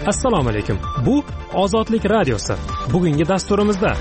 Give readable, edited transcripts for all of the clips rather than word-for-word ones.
Assalomu alaykum. Bu Ozodlik radiosi. Bugungi dasturimizda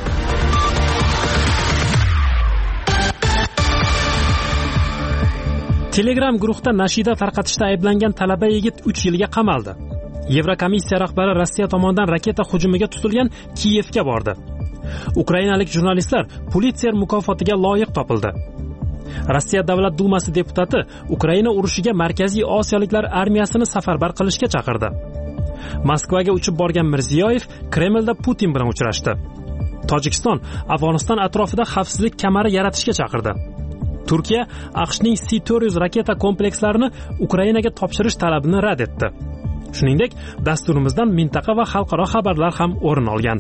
Telegram guruhda nashida tarqatishda ayblangan talaba yigit 3 yilga qamaldi. Yevrokomissiya rahbari Rossiya tomonidan raketa hujumiga tutilgan Kiyevga bordi. Ukrainalik jurnalistlar Pulitzer mukofotiga loyiq topildi. Rossiya Davlat dumasi deputati Ukraina urushiga Markaziy Osiyoliklar armiyasini safarbar qilishga chaqirdi. Moskvaga uchib borgan Mirziyoyev Kremlda Putin bilan uchrashdi. Tojikiston Afg'oniston atrofida xavfsizlik kamari yaratishga chaqirdi. Turkiya AQShning S-400 raketa komplekslarini Ukrainaga topshirish talabini rad etdi. Shuningdek, dasturimizdan mintaqa va xalqaro xabarlar ham o'rin olgan.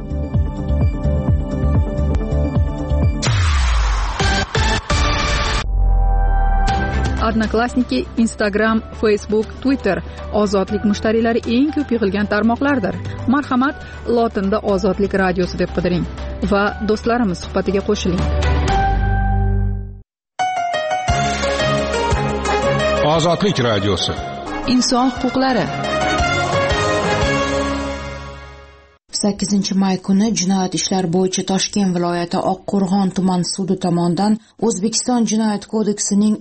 Odnoklassniki, Instagram, Facebook, Twitter ozodlik mushtariylari eng ko'p yig'ilgan tarmoqlardir. Marhamat, lotinda Ozodlik radiosi deb qidiring va do'stlarimiz suhbatiga qo'shiling. Ozodlik radiosi. Inson huquqlari. 8 may kuni Jinoyat ishlari bo'yicha Toshkent viloyati Oqqo'rg'on tuman sudi tomonidan O'zbekiston Jinoyat kodeksining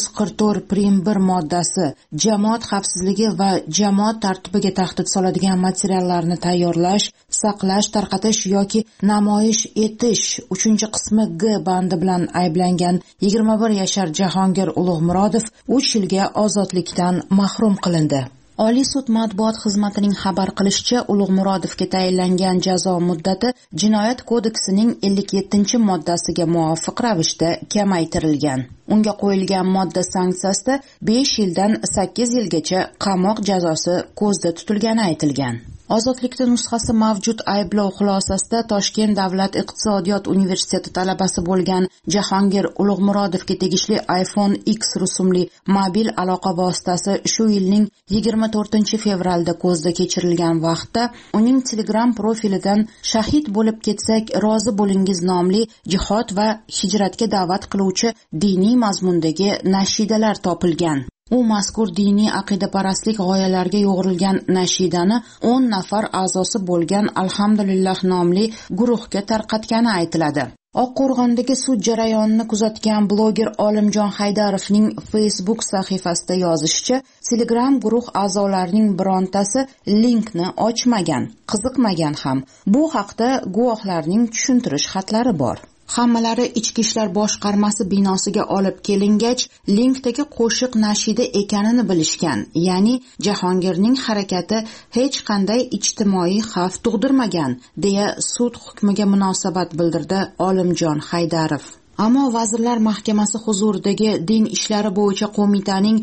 244-1 moddasi jamoat xavfsizligi va jamoat tartibiga tahdid soladigan materiallarni tayyorlash, saqlash, tarqatish yoki namoyish etish 3-qismi G bandi bilan ayblangan 21 yashar Jahongir Ulug'murodov 3 yilga ozodlikdan mahrum qilindi. Oliy sud matbuot xizmatining xabar qilishicha, Ulug'murodovga tayinlangan jazo muddati Jinoyat kodeksining 57-moddasiga muvofiq ravishda kamaytirilgan. Unga qo'yilgan modda sanksiyasida 5 yildan 8 yilgacha qamoq jazosi ko'zda tutilgani aytilgan. Ozodlikda nusxasi mavjud ayblov xulosasida Toshkent davlat iqtisodiyot universiteti talabasi bo'lgan Jahongir Ulug'murodovga tegishli iPhone X rusumli mobil aloqa vositasi shu yilning 24-fevralda ko'zda kechirilgan vaqtda uning Telegram profilidan shahid bo'lib ketsak rozi bo'lingiz nomli jihod va hijratga da'vat qiluvchi diniy mazmundagi nashidalar topilgan. U mazkur diniy aqidaparastlik g'oyalarga yo'g'rilgan nashidani 10 nafar a'zosi bo'lgan Alhamdulillah nomli guruhga tarqatgani aytiladi. Oqqo'rg'ondagi sud jarayonini kuzatgan bloger Olimjon Haydarovning Facebook sahifasida yozishicha, Telegram guruh a'zolarining birontasi linkni ochmagan, qiziqmagan ham. Bu haqda guvohlarning tushuntirish xatlari bor. Hammalari Ichki ishlar boshqarmasi binosiga olib kelingach, linkdagi qo'shiq nashida ekanini bilishgan. Ya'ni Jahongirning harakati hech qanday ijtimoiy xavf tug'dirmagan, deya sud hukmiga munosabat bildirdi Olimjon Haydarov. Ammo Vazirlar Mahkamasi huzuridagi din ishlari bo'yicha qo'mitaning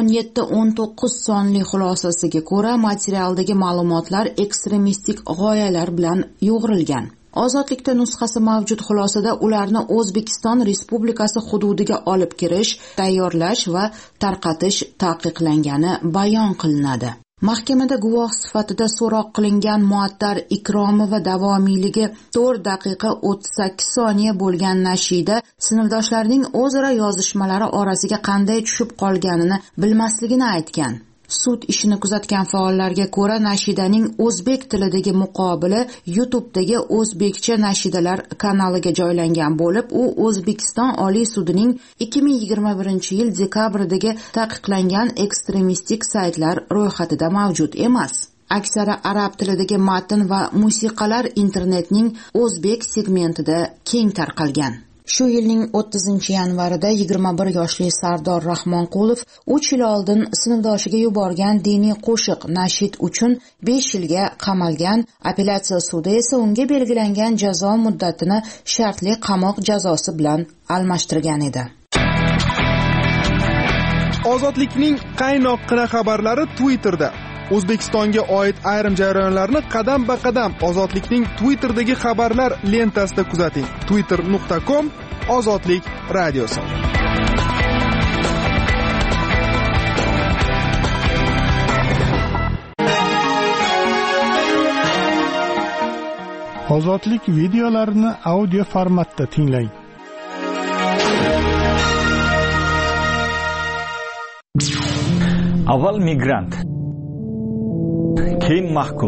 17-19 sonli xulosasiga ko'ra, materialdagi ma'lumotlar ekstremistik g'oyalar bilan yo'g'rilgan. Ozodlikda nusxasi mavjud xulosada ularni O'zbekiston Respublikasi hududiga olib kirish, tayyorlash va tarqatish taqiqlangani bayon qilinadi. Mahkamada guvoh sifatida so'roq qilingan Muattar Ikromova davomiyligi 4 daqiqa 38 soniya bo'lgan nashida sinfdoshlarining o'zaro yozishmalari orasiga qanday tushib qolganini bilmasligini aytgan. Sud ishini kuzatgan faollarga ko'ra, nashidaning o'zbek tilidagi muqobili YouTube'dagi o'zbekcha nashidalar kanaliga joylangan bo'lib, u O'zbekiston Oliy sudining 2021-yil dekabrdagi taqiqlangan ekstremistik saytlar ro'yxatida mavjud emas. Aksari arab tilidagi matn va musiqalar internetning o'zbek segmentida keng tarqalgan. Shu yilning 30-yanvarida 21 yoshli Sardor Rahmonqulov 3 yil oldin sinfdoshiga yuborgan diniy qo'shiq nashid uchun 5 yilga qamalgan. Apellyatsiya sudi esa unga belgilangan jazo muddatini shartli qamoq jazosi bilan almashtirgan edi. Ozodlikning qaynoq-qina xabarlari Twitterda. O'zbekistonga oid ayrim jarayonlarni qadam-ba-qadam Ozodlikning Twitter'dagi xabarlar lentasida kuzating. twitter.com Ozodlik radiosi. Ozodlik videolarini audio formatda tinglang. Avval migrant. keyin mahkum.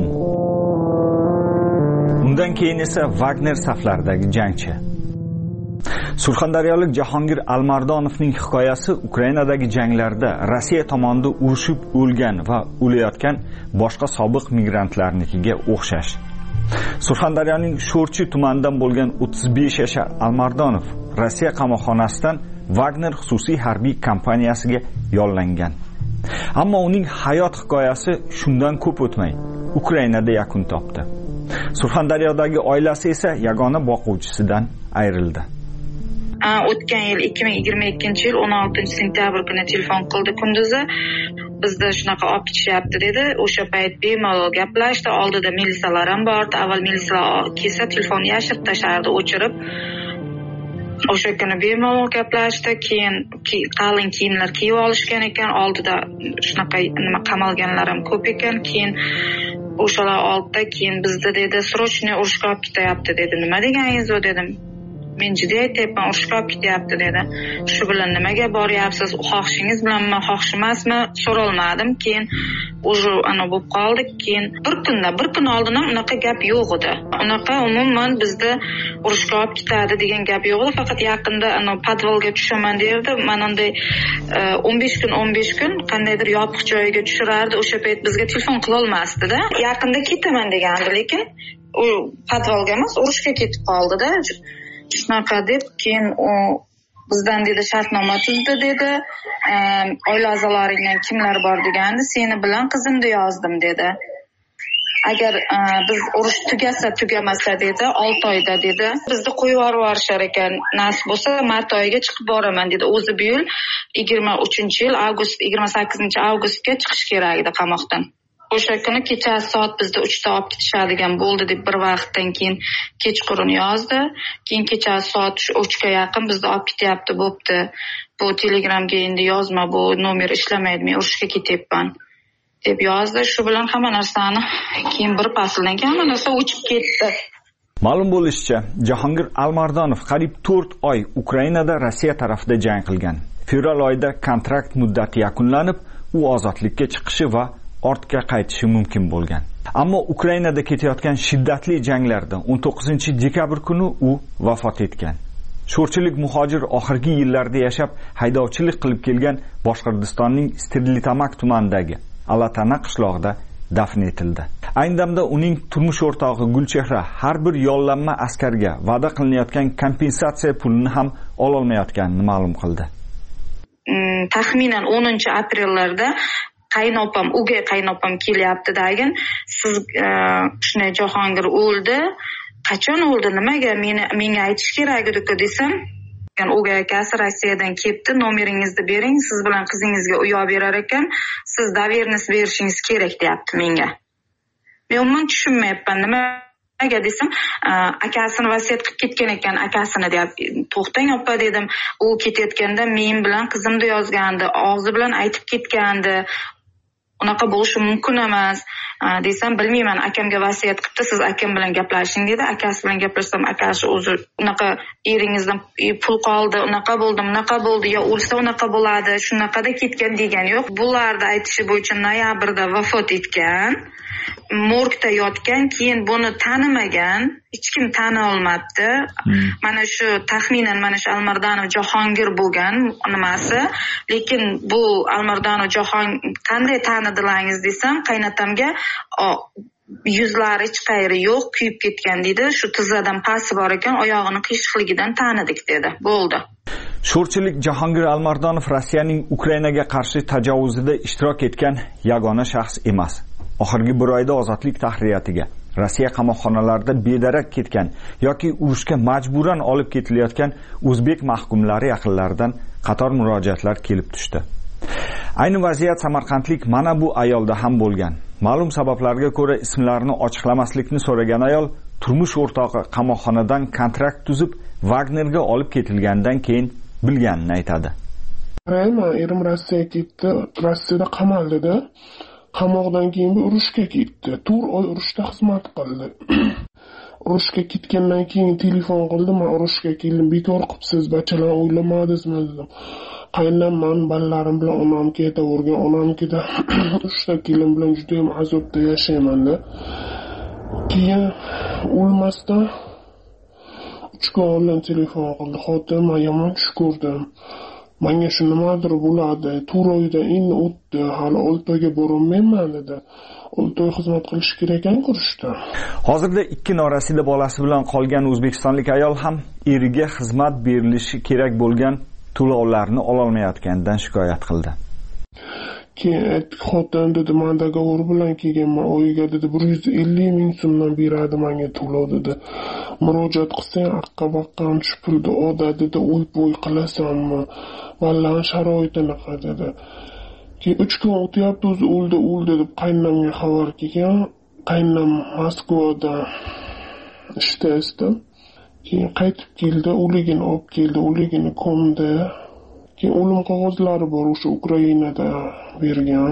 Undan keyin esa Wagner saflaridagi jangchi. Surxondaryolik Jahongir Almardonovning hikoyasi Ukrainadagi janglarda Rossiya tomonidan urushib o'lgan va o'layotgan boshqa sobiq migrantlarnikiga o'xshash. Surxondaryoning Sho'rchi tumanidan bo'lgan 35 yashar Almardonov Rossiya qamoqxonasidan Wagner xususiy harbiy kompaniyasiga yollangan. Ammo uning hayot hikoyasi shundan ko'p o'tmay Ukrainada yakun topdi. Surxondaryodagi oilasi esa yagona boquvchisidan ayrildi. O'tgan yil 2022 yil 16 sentyabr kuni telefon qildi kunduzi. Bizda shunaqa olib ketishyapti dedi. O'sha payt bemalol gaplashdi. Oldida militsiyalar ham bordi. Avval militsiyalar kelsa telefonni yashirib tashardi, o'chirib. O'sha kuni bemalol gaplashdi. Keyin qalin kiyimlar kiyib olishgan ekan. Oldida shunaqa nima qamalganlar ham ko'p ekan. Keyin o'shalar oldida keyin bizda dedi, "Srochniy urushga olib ketyapti" dedi. "Nima deganingiz u?" dedim. "Men jiddiy aytyapman, urushga olib ketyapti" dedi. "Shu bilan nimaga boryapsiz? Xohishingiz bilanmi, xohish emasmi?" so'rolmadim. Keyin o'sha bo'lib qoldi. Keyin bir kun oldin ham unaqa gap yo'q edi. Unaqa umuman bizda urushga olib ketadi degan gap yo'q edi. Faqat yaqinda podvalga tushaman derdi. Mana unday 15 kun qandaydir yopiq joyga tushirardi. O'sha payt bizga telefon qila olmasdi-da. Yaqinda ketaman degandi, lekin u podvalga emas, urushga ketib qoldi-da. Shunaqa deb keyin u bizdan dedi shartnoma tuzdi dedi. Oila a'zolaringdan kimlar bor degandi. "Seni bilan qizimni yozdim" dedi. "Agar biz urush tugamasa dedi, 6 oyda dedi, bizni qo'yib yuborishar ekan. Nasib bo'lsa mart oyiga chiqib boraman" dedi. O'zi bu yil 23-yil 28 avgustga chiqish kerak edi qamoqdan. O'sha kuni kechasi soat bizda 3da olib ketishadigan bo'ldi deb bir vaqtdan keyin kechqurun yozdi. Keyin kechasi soat 3ga yaqin bizni olib ketyapti, bo'pti. Bu Telegramga endi yozma, bu nomer ishlamaydi, men urushga ketyapman deb yozdi. Shu bilan hamma narsani keyin bir fasldan keyin hamma narsa o'chib ketdi. Ma'lum bo'lishicha, Jahongir Almardonov qariyb 4 oy Ukrainada Rossiya tarafida jang qilgan. Fevral oyida kontrakt muddati yakunlanib, u ozodlikka chiqishi va ortga qaytishi mumkin bo'lgan. Ammo Ukrainada ketayotgan shiddatli janglarda 19 dekabr kuni u vafot etgan. Sho'rchilik muhojir oxirgi yillarda yashab haydovchilik qilib kelgan Boshqirdistonning Stirlitamak tumanidagi Alatana qishlog'ida dafn etildi. Ayni damda uning turmush o'rtog'i Gulchehra har bir yollanma askarga va'da qilinayotgan kompensatsiya pulini ham ololmayotganini ma'lum qildi. Taxminan 10-aprellarda o'gay qaynopam kelyapti dagin. "Siz shunday Jahongir o'ldi. Qachon o'ldi? Nimaga? Menga aytish kerak edi-ku" desam, o'gay akasi Rossiyadan kelibdi, nomeringizni bering, siz bilan qizingizga uy olib berar ekan, siz dovernost berishingiz kerak deyapti menga. Men umuman tushunmayapman, nimaga desam, akasini vasiyat qilib ketgan ekan, akasini deyapti. "To'xtang opa" dedim. "U ketayotganda men bilan qizimni yozgandi, og'zi bilan aytib ketgandi. Unaqa bo'lishi mumkin emas" desam, "Bilmayman, akamga vasiyat qilibdi, siz akam bilan gaplashing" dedi. Akasi bilan gaplashsam, akasi o'zi unaqa eringizdan pul qoldi, unaqa bo'ldi, unaqa bo'ldi, yo o'lsa unaqa bo'ladi, shunaqada ketgan degan yo'q. Bularni aytishi bo'yicha noyabrda vafot etgan, morgda yotgan, keyin buni tanimagan, hech kim tana olmabdi. Mana shu taxminan mana shu Almardonov Jahongir bo'lgan nimasi, lekin bu Almardonov Jahongir qanday tanidilaringiz desam, qaynatamga yuzlari hech qayeri yo'q, kuyib ketgan dedi. Shu tizzadan pasi bor ekan, oyog'ini qiyshiqligidan tanidik dedi. Bo'ldi. Sho'rchilik Jahongir Almardonov Rossiyaning Ukrainaga qarshi tajovuzida ishtirok etgan yagona shaxs emas. Oxirgi bir oyda ozodlik tahriyatiga, Rossiya qamoqxonalarida bedarak ketgan yoki urushga majburan olib ketilayotgan o'zbek mahkumlari yaqinlaridan qator murojaatlar kelib tushdi. Ayni vaziyat samarqandlik mana bu ayolda ham bo'lgan. Ma'lum sabablarga ko'ra ismlarini ochiqlamaslikni so'ragan ayol turmush o'rtog'i qamoqxonadan kontrakt tuzib Wagnerga olib ketilgandan keyin bilganini aytadi. Erim Rossiyaga ketdi, Rossiyada qamaldi-da. Qamoqdan keyin urushga ketdi. 4 oy urushda xizmat qildi. Urushga ketgandan keyin telefon qildi, "Men urushga keldim, bekor qilibsiz, bachalar o'ylamadingizmi?" dedim. qaynonam ballalarim bilan onamga aytavergan, onamgida 3 ta kelim bilan juda ham azobda yashayman-da. Keyin o'lmasdan 3 kun oldin telefon qildi. Xotin, men yomon tush ko'rdim. Menga shu nimadir bo'ladi. Turoyda endi o'tdi. Hali Oltoyga borolmayman dedi. Oltoy xizmat qilish kerak ekan kurishda. Hozirda 2 norasida bolasi bilan qolgan o'zbekistonlik ayol ham eriga xizmat berilishi kerak bo'lgan to'lovlarni ololmayotganidan shikoyat qildi. Keyin xotin dedi, men dogovor bilan kelganman, oyiga dedi 150 ming so'mdan beradi menga to'lov dedi. Murojaat qilsang aqqa-baqqam tushpurdi, oda dedi, o'y-bo'y qilasanmi? Vallahi sharoitini qiladi dedi. Keyin 3 kun o'tyapti, o'zi o'ldi deb qaynonamga xabar kelgan. Qaynonam Moskvada ishda. Keyin qaytib keldi, o'ligini olib keldi, o'ligini ko'mdi. Keyin o'lim qog'ozlari bor, o'sha Ukrainada bergan.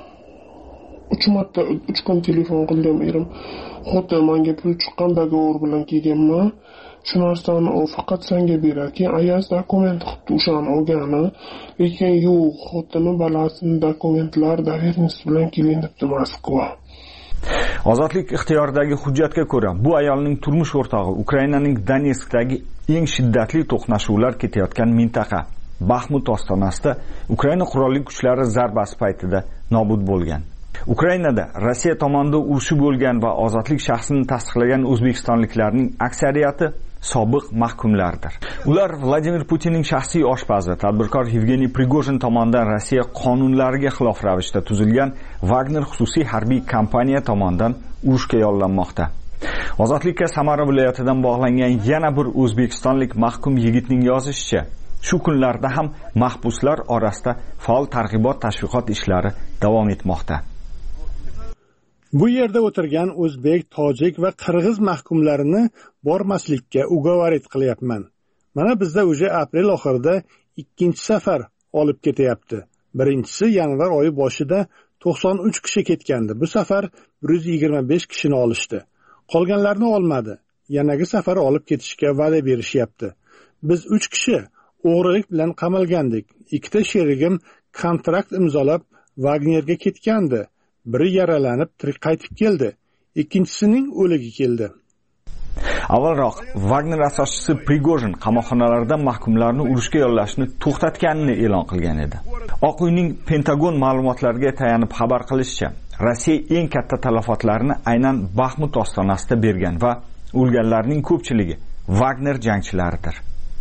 3 kun telefon qildim erim. Xotin menga pul chiqqan dogovor bilan kelganman. Shu narsani u faqat senga beradi. Keyin ayaz dokument qilibdi o'shani olgani. Lekin yo'q, xotini balasini dokumentlar doverniz bilan kelin debdi Moskva. Ozodlik ixtiyoridagi hujjatga ko'ra, bu ayolning turmush o'rtog'i Ukrainaning Donetskdagi eng shiddatli to'qnashuvlar ketayotgan mintaqa Baxmut ostonasida Ukraina qurolli kuchlari zarbasi paytida nobud bo'lgan. Ukrainada Rossiya tomonidan urushi bo'lgan va ozodlik shaxsini tasdiqlagan o'zbekistonliklarning aksariyati sobiq mahkumlardir. Ular Vladimir Putinning shaxsiy oshpazi, tadbirkor Yevgeniy Prigozhin tomonidan Rossiya qonunlariga xilof ravishda tuzilgan Wagner xususiy harbiy kompaniya tomonidan urushga yollanmoqda. Ozodlikka Samara viloyatidan bog'langan yana bir o'zbekistonlik mahkum yigitning yozishicha, shu kunlarda ham mahbuslar orasida faol targ'ibot tashviqot ishlari davom etmoqda. Bu yerda o'tirgan o'zbek, tojik va qirg'iz mahkumlarini bormaslikka ugovorit qilyapman. Mana bizda o'sha aprel oxirida 2-safar olib ketyapti. Birinchisi yanvar oyi boshida 93 kishi ketgandi. Bu safar 125 kishini olishdi. Qolganlarni olmadi. Yanagi safar olib ketishga va'da berishyapti. Biz 3 kishi o'g'rilik bilan qamalgandik. 2 ta sherigim kontrakt imzolab Wagnerga ketgandi. Biri yaralanib tirik qaytib keldi. Ikkinchisining o'ligi keldi. Avvalroq Wagner asoschisi Prigozhin qamoqxonalardan mahkumlarni urushga yollashni to'xtatganini e'lon qilgan edi. Oq uyning Pentagon ma'lumotlariga tayanib xabar qilishicha, Rossiya eng katta talafotlarni aynan Baxmut ostonasida bergan va o'lganlarning ko'pchiligi Wagner jangchilaridir.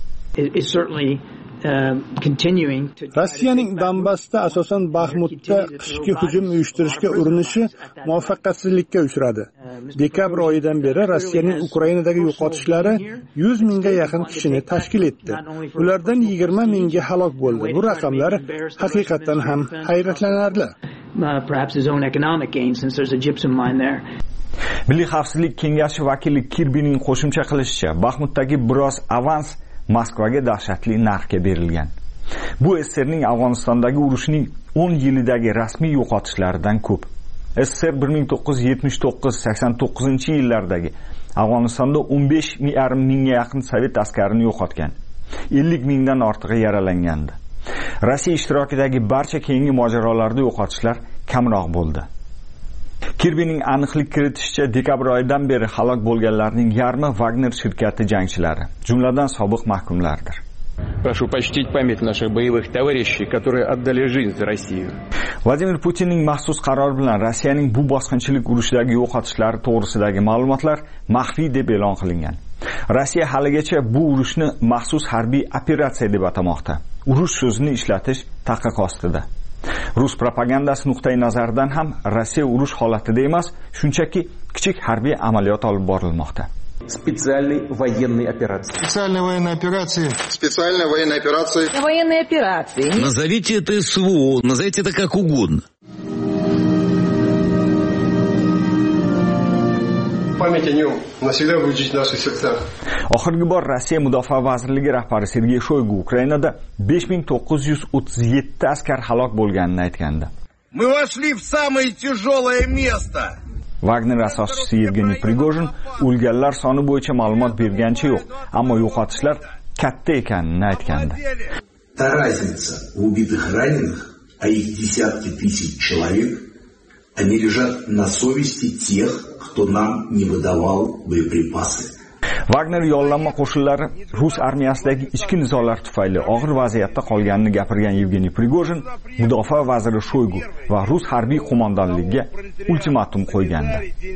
Rossiyaning Donbassda, asosan Baxmutda qishki hujum uyushtirishga urinishi muvaffaqiyatsizlikka uchradi. Dekabr oyidan beri Rossiyaning Ukrainadagi yo'qotishlari 100 mingga yaqin kishini tashkil etdi. Ulardan 20 mingi halok bo'ldi. Bu raqamlar haqiqatan ham hayratlanarli. Milliy xavfsizlik kengashi vakili Kirbining qo'shimcha qilishicha, Baxmutdagi biroz avans Moskvaga dahshatli narxga berilgan. Bu SSRning Afg'onistondagi urushining 10 yilidagi rasmiy yo'qotishlaridan ko'p. SSR 1979-89-yillardagi Afg'onistonda 15,5 mingga yaqin sovet askarini yo'qotgan. 50 mingdan ortig'i yaralangandi. Rossiya ishtirokidagi barcha keyingi mojarolarda yo'qotishlar kamroq bo'ldi. Kirbining aniqlik kiritishicha, dekabr oyidan beri halok bo'lganlarning yarmi Wagner shirkati jangchilari, jumladan sobiq mahkumlardir. Прошу почтить память наших боевых товарищей, которые отдали жизнь за Россию. Vladimir Putinning maxsus qarori bilan Rossiyaning bu bosqinchilik urushidagi yo'qotishlari to'g'risidagi ma'lumotlar maxfiy deb e'lon qilingan. Rossiya haligacha bu urushni maxsus harbiy operatsiya deb atamoqda. Urush so'zini ishlatish taqiq ostida. Rus propagandasi nuqtai nazaridan ham Rossiya urush holatida emas, shunchaki kichik harbiy amaliyot olib borilmoqda. Специальной военной операции. Специальная военная операция. Специальная военная операция. Военные операции. Назовите это СВО, назовите это как угодно. Память о нем навсегда будет жить в наших сердцах. Oxirgi bor Rossiya Mudofaa vazirligi rahbari Sergey Shoygu Ukrainada 5937 askar halok bo'lganini aytgandi. Мы вошли в самое тяжелое место. Wagner asoschisi Yevgeniy Prigozhin o'lganlar soni bo'yicha ma'lumot bergancha yo'q, ammo yo'qotishlar katta ekanini aytgandi. Та разница в убитых и раненых, а их десятки тысяч человек, они лежат на совести тех, кто нам не выдавал боеприпасы. Wagner yollanma qo'shinlari Rus armiyasidagi ichki nizolar tufayli og'ir vaziyatda qolganini gapirgan Yevgeniy Prigojin mudofaa vaziri Shoygu va Rus harbiy qo'mondonligiga ultimatum qo'ygandi.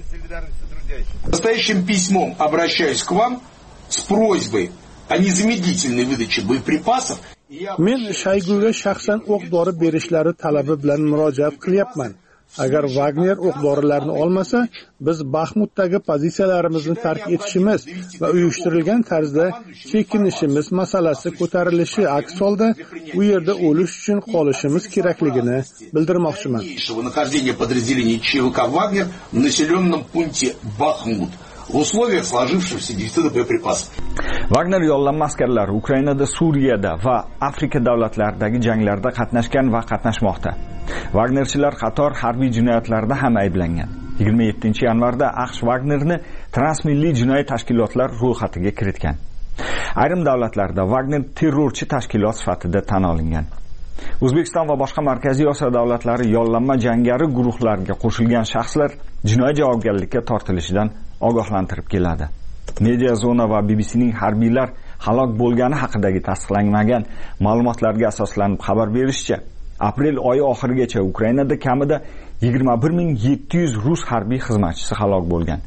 Настоящим письмом обращаюсь к вам с просьбой о незамедлительной выдаче боеприпасов. Men Shoyguga shaxsan o'q-dori berishlari talabi bilan murojaat qilyapman. Agar Wagner o'q-dorilarni olmasa, biz Baxmutdagi pozitsiyalarimizni tark etishimiz va uyushtirilgan tarzda chekinishimiz masalasi ko'tarilishi aks holda u yerda o'lish uchun qolishimiz kerakligini bildirmoqchiman. Нахождение подразделений ЧВК Вагнер в населенном пункте Бахмут в условиях сложившихся дефицита боеприпасов. Wagner yollanma askarlari Ukrainada, Suriyada va Afrika davlatlaridagi janglarda qatnashgan va qatnashmoqda. Wagnerchilar qator harbiy jinoyatlarda ham ayblangan. 27-yanvarda AQSh Wagnerni transmilliy jinoiy tashkilotlar ro'yxatiga kiritgan. Ayrim davlatlarda Wagner terrorchi tashkilot sifatida tan olingan. O'zbekiston va boshqa Markaziy Osiyo davlatlari yollanma jangari guruhlarga qo'shilgan shaxslar jinoiy javobgarlikka tortilishidan ogohlantirib keladi. Media Zona va BBCning harbiylar halok bo'lgani haqidagi tasdiqlanmagan ma'lumotlarga asoslanib xabar berishicha, aprel oyi oxirigacha Ukrainada kamida 21700 rus harbiy xizmatchisi halok bo'lgan.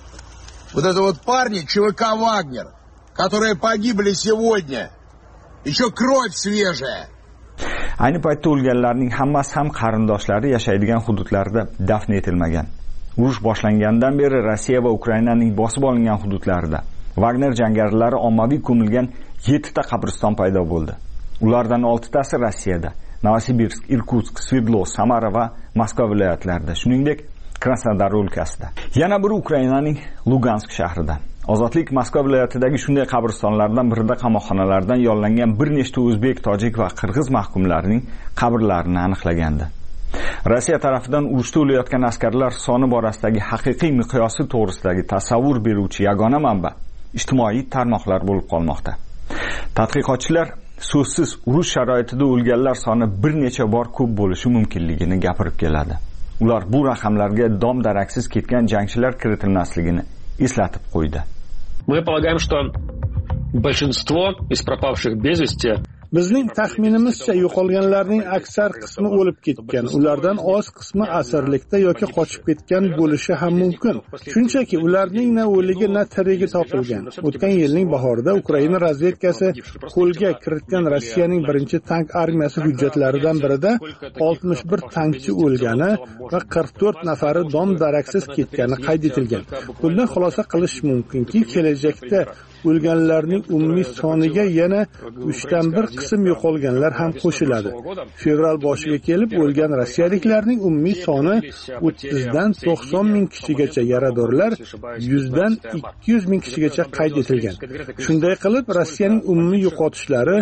Вот это вот парни ЧВК Вагнер, которые погибли сегодня. Еще кровь свежая. Ayni paytda o'lganlarning hammasi ham qarindoshlari yashaydigan hududlarda dafn etilmagan. Urush boshlangandan beri Rossiya va Ukrainaning bosib olingan hududlarida Wagner jangarilari ommaviy ko'milgan 7 ta qabriston paydo bo'ldi. Ulardan 6 tasi Rossiyada, Novosibirsk, Irkutsk, Sverdlovsk, Samara va Moskva viloyatlarida, shuningdek Krasnodar o'lkasida. Yana biri Ukrainaning Lugansk shahrida. Ozodlik Moskva viloyatidagi shunday qabristonlardan birida qamoqxonalardan yollangan bir nechta o'zbek, tojik va qirg'iz mahkumlarining qabrlarini aniqlagandi. Rossiya tarafidan urushda o'layotgan askarlar soni borasidagi haqiqiy miqyosi to'g'risidagi tasavvur beruvchi yagona manba ijtimoiy tarmoqlar bo'lib qolmoqda. Tadqiqotchilar so'zsiz urush sharoitida o'lganlar soni bir necha bor ko'p bo'lishi mumkinligini gapirib keladi. Ular bu raqamlarga dom-daraksiz ketgan jangchilar kiritilmasligini eslatib qo'ydi. Мы полагаем, что большинство из пропавших без вести Bizning taxminimizcha yo'qolganlarning aksar qismi o'lib ketgan. Ulardan oz qismi asirlikda yoki qochib ketgan bo'lishi ham mumkin. Shunchaki ularning na o'ligi na tirigi topilgan. O'tgan yilning bahorida Ukraina razvedkasi qo'lga kiritgan Rossiyaning birinchi tank armiyasi hujjatlaridan birida 61 tankchi o'lgani va 44 nafari dom-daraksiz ketgani qayd etilgan. Bundan xulosa qilish mumkinki, kelajakda o'lganlarning umumiy soniga yana 3dan 1 qism yo'qolganlar ham qo'shiladi. Fevral boshiga kelib o'lgan rossiyaliklarning umumiy soni 30 dan 90 ming kishigacha, yaradorlar 100 dan 200 ming kishigacha qayd etilgan. Shunday qilib, Rossiyaning umumiy yo'qotishlari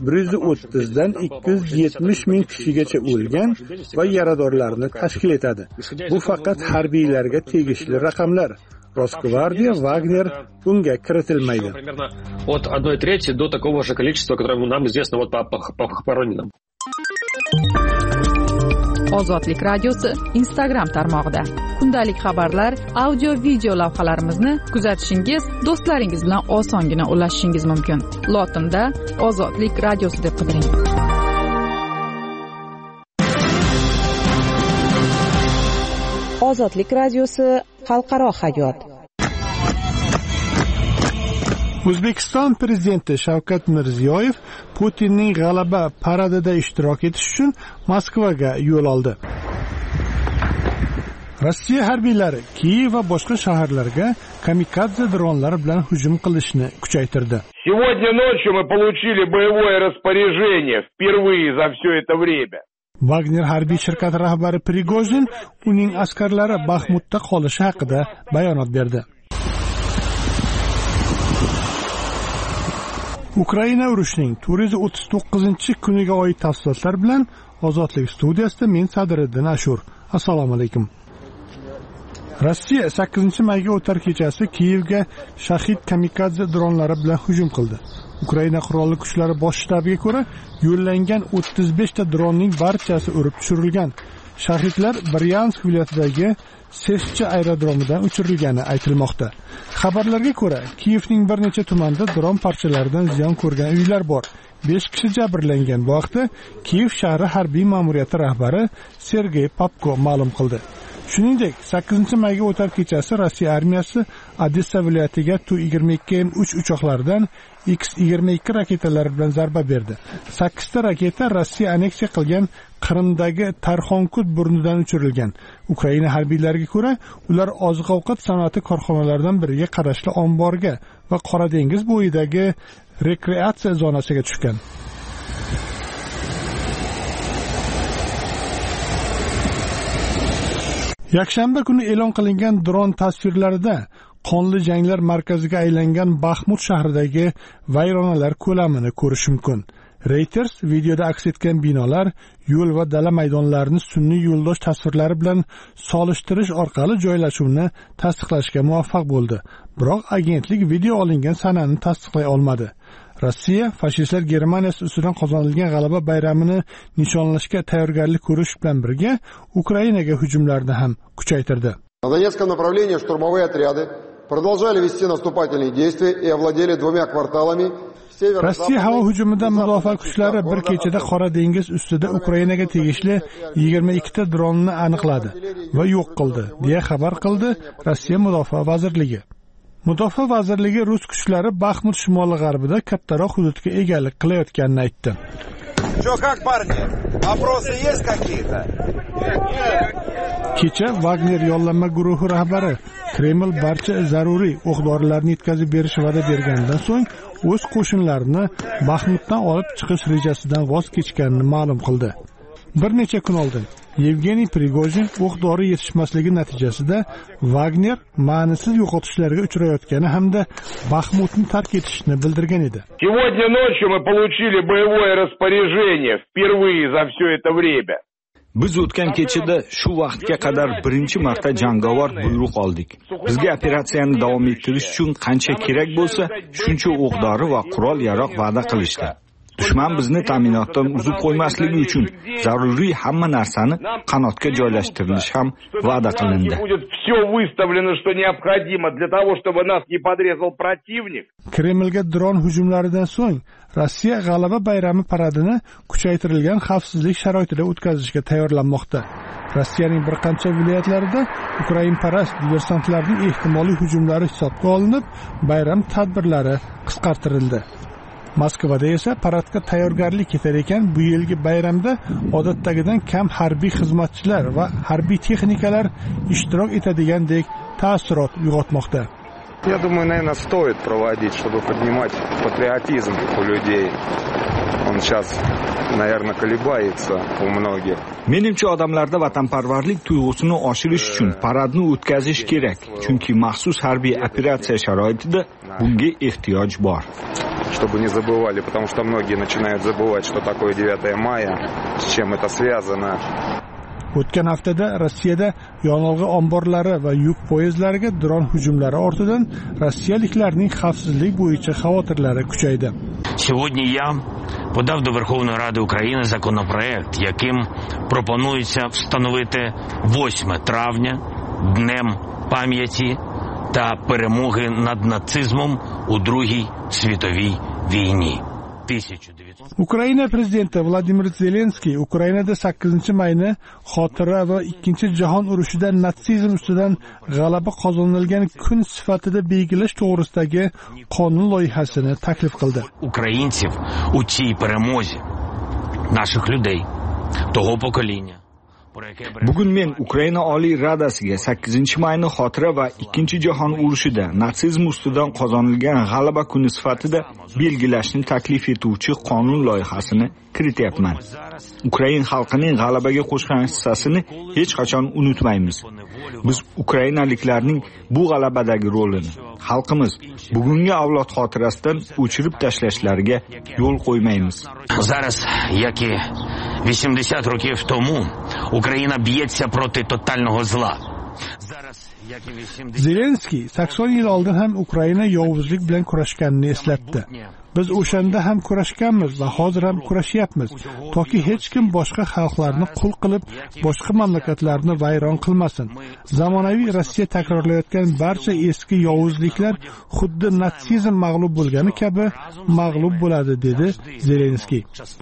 130 dan 270 ming kishigacha o'lgan va yaradorlarni tashkil etadi. Bu faqat harbiylarga tegishli raqamlar. Rosgvardiya, Wagner bunga kiritilmaydi. От 1/3 до такого же количества, которое нам известно вот по похороненным. Ozodlik radiosi Instagram tarmog'ida. Kundalik xabarlar, audio, video lavhalarimizni kuzatishingiz, do'stlaringiz bilan osongina ulashishingiz mumkin. Lotinda Ozodlik radiosi deb qidiring. Ozodlik radiosi xalqaro hayot. O'zbekiston prezidenti Shavkat Mirziyoyev Putinning g'alaba paradida ishtirok etish uchun Moskvaga yo'l oldi. Rossiya harbiylari Kiyev va boshqa shaharlarga kamikadze dronlar bilan hujum qilishni kuchaytirdi. Сегодня ночью мы получили боевое распоряжение впервые за все это время. Wagner harbiy shirkati rahbari Prigojin uning askarlari Baxmutda qolishi haqida bayonot berdi. Ukraina urushining 439-kuniga oid tafsilotlar bilan Ozodlik studiyasida men Sadriddin Ashur. Assalomu alaykum. Rossiya 8-mayga o'tar kechasi Kiyevga shahid kamikadze dronlari bilan hujum qildi. Ukraina qurolli kuchlari bosh shtabiga ko'ra, yo'llangan 35 ta dronning barchasi urib tushirilgan. Shahidlar Bryansk viloyatidagi Seshcha aerodromidan uchirilgani aytilmoqda. Xabarlarga ko'ra, Kiyevning bir necha tumanida dron parchalaridan ziyon ko'rgan uylar bor. 5 kishi jabrlangan. Bu haqda Kiyev shahri harbiy ma'muriyati rahbari Sergey Popko ma'lum qildi. Shuningdek, 8-mayga o'tar kechasi Rossiya armiyasi Odessa viloyatiga Tu-22M3 uchoqlaridan X-22 raketalari bilan zarba berdi. 8 ta raketa Rossiya anneksiya qilgan Qrimdagi Tarxonkut burnidan uchirilgan. Ukraina harbiylariga ko'ra, ular oziq-ovqat sanoati korxonalaridan biriga qarashli omborga va Qora dengiz bo'yidagi rekreatsiya zonasiga tushgan. Yakshanba kuni e'lon qilingan dron tasvirlarida qonli janglar markaziga aylangan Baxmut shahridagi vayronalar ko'lamini ko'rish mumkin. Reuters videoda aks etgan binolar, yo'l va dala maydonlarini sun'iy yo'ldosh tasvirlari bilan solishtirish orqali joylashuvni tasdiqlashga muvaffaq bo'ldi. Biroq agentlik video olingan sanani tasdiqlay olmadi. Rossiya fashistlar Germaniyasi ustidan qozonilgan g'alaba bayramini nishonlashga tayyorgarlik ko'rish bilan birga Ukrainaga hujumlarni ham kuchaytirdi. На Донецком направлении штурмовые отряды продолжали вести наступательные действия и овладели 2 кварталами. Rossiya havo hujumidan mudofaa kuchlari bir kechada Qora dengiz ustida Ukrainaga tegishli 22 ta dronni aniqladi va yo'q qildi, deya xabar qildi Rossiya Mudofaa vazirligi. Mudofaa vazirligi rus kuchlari Baxmut shimoli-g'arbida kattaroq hududga egalik qilayotganini aytdi. Kecha Wagner yollanma guruhi rahbari Kreml barcha zaruriy o'q-dorilarni yetkazib berish va'da berganidan so'ng o'z qo'shinlarini Baxmutdan olib chiqish rejasidan voz kechganini ma'lum qildi. Bir necha kun oldin Yevgeniy Prigozhin o'q-dori yetishmasligi natijasida Wagner ma'nisiz yo'qotishlarga uchrayotgani hamda Baxmutni tark etishini bildirgan edi. Сегодня ночью мы получили боевое распоряжение впервые за все это время. Biz o'tgan kechada shu vaqtga qadar birinchi marta jangovar buyruq oldik. Bizga operatsiyani davom ettirish uchun qancha kerak bo'lsa, shuncha o'q-dori va qurol-yarog' va'da qilishdi. Dushman bizni ta'minotdan uzib qo'ymasligi uchun zaruriy hamma narsani qanotga joylashtirish ham va'da qilindi. Kremlga dron hujumlaridan so'ng Rossiya g'alaba bayrami paradini kuchaytirilgan xavfsizlik sharoitida o'tkazishga tayyorlanmoqda. Rossiyaning bir qancha viloyatlarida Ukrainparast diversantlarning ehtimoliy hujumlari hisobga olinib, bayram tadbirlari qisqartirildi. Moskvada esa paradga tayyorgarlik ketar ekan, bu yilgi bayramda odatdagidan kam harbiy xizmatchilar va harbiy texnikalar ishtirok etadigandek taassurot uyg'otmoqda. Я думаю, наверное, стоит проводить, чтобы поднимать патриотизм у людей. Он сейчас, наверное, колебается у многих. Menimcha odamlarda vatanparvarlik tuyg'usini oshirish uchun paradni o'tkazish kerak, chunki maxsus harbiy operatsiya sharoitida bunga ehtiyoj bor. Чтобы не забывали, потому что многие начинают забывать, что такое 9 мая, с чем это связано. O'tgan haftada Rossiyada yonilg'i omborlari va yuk poyezdlariga dron hujumlari ortidan rossiyaliklarning xavfsizlik bo'yicha xavotirlari kuchaydi. Сьогодні я подав до Верховної Ради України законопроект, яким пропонується встановити 8 травня днем пам'яті та перемоги над нацизмом у Другій світовій війні. Ukraina prezidenti Vladimir Zelenskiy Ukrainada 8-mayni xotira va 2-jahon urushida natsizm ustidan g'alaba qozonilgan kun sifatida belgilash to'g'risidagi qonun loyihasini taklif qildi. Українців у цій перемозі, наших людей, того покоління. Bugun men Ukraina Oliy Radasiga 8-mayni xotira va 2-jahon urushida natsizm ustidan qozonilgan g'alaba kuni sifatida belgilashni taklif etuvchi qonun loyihasini kirityapman. Ukrain xalqining g'alabaga qo'shgan hissasini hech qachon unutmaymiz. Biz ukrainaliklarning bu g'alabadagi rolini xalqimiz bugungi avlod xotirasidan o'chirib tashlashlariga yo'l qo'ymaymiz. Зараз, як і 80 років тому, Україна б'ється проти тотального зла. Zelenskiy 80 yil oldin ham Ukraina yovuzlik bilan kurashganini eslatdi. Biz o'shanda ham kurashganmiz va hozir ham kurashyapmiz, toki hech kim boshqa xalqlarni qul qilib, boshqa mamlakatlarni vayron qilmasin. Zamonaviy Rossiya takrorlayotgan barcha eski yovuzliklar xuddi natsizm mag'lub bo'lgani kabi mag'lub bo'ladi, dedi Zelenskiy.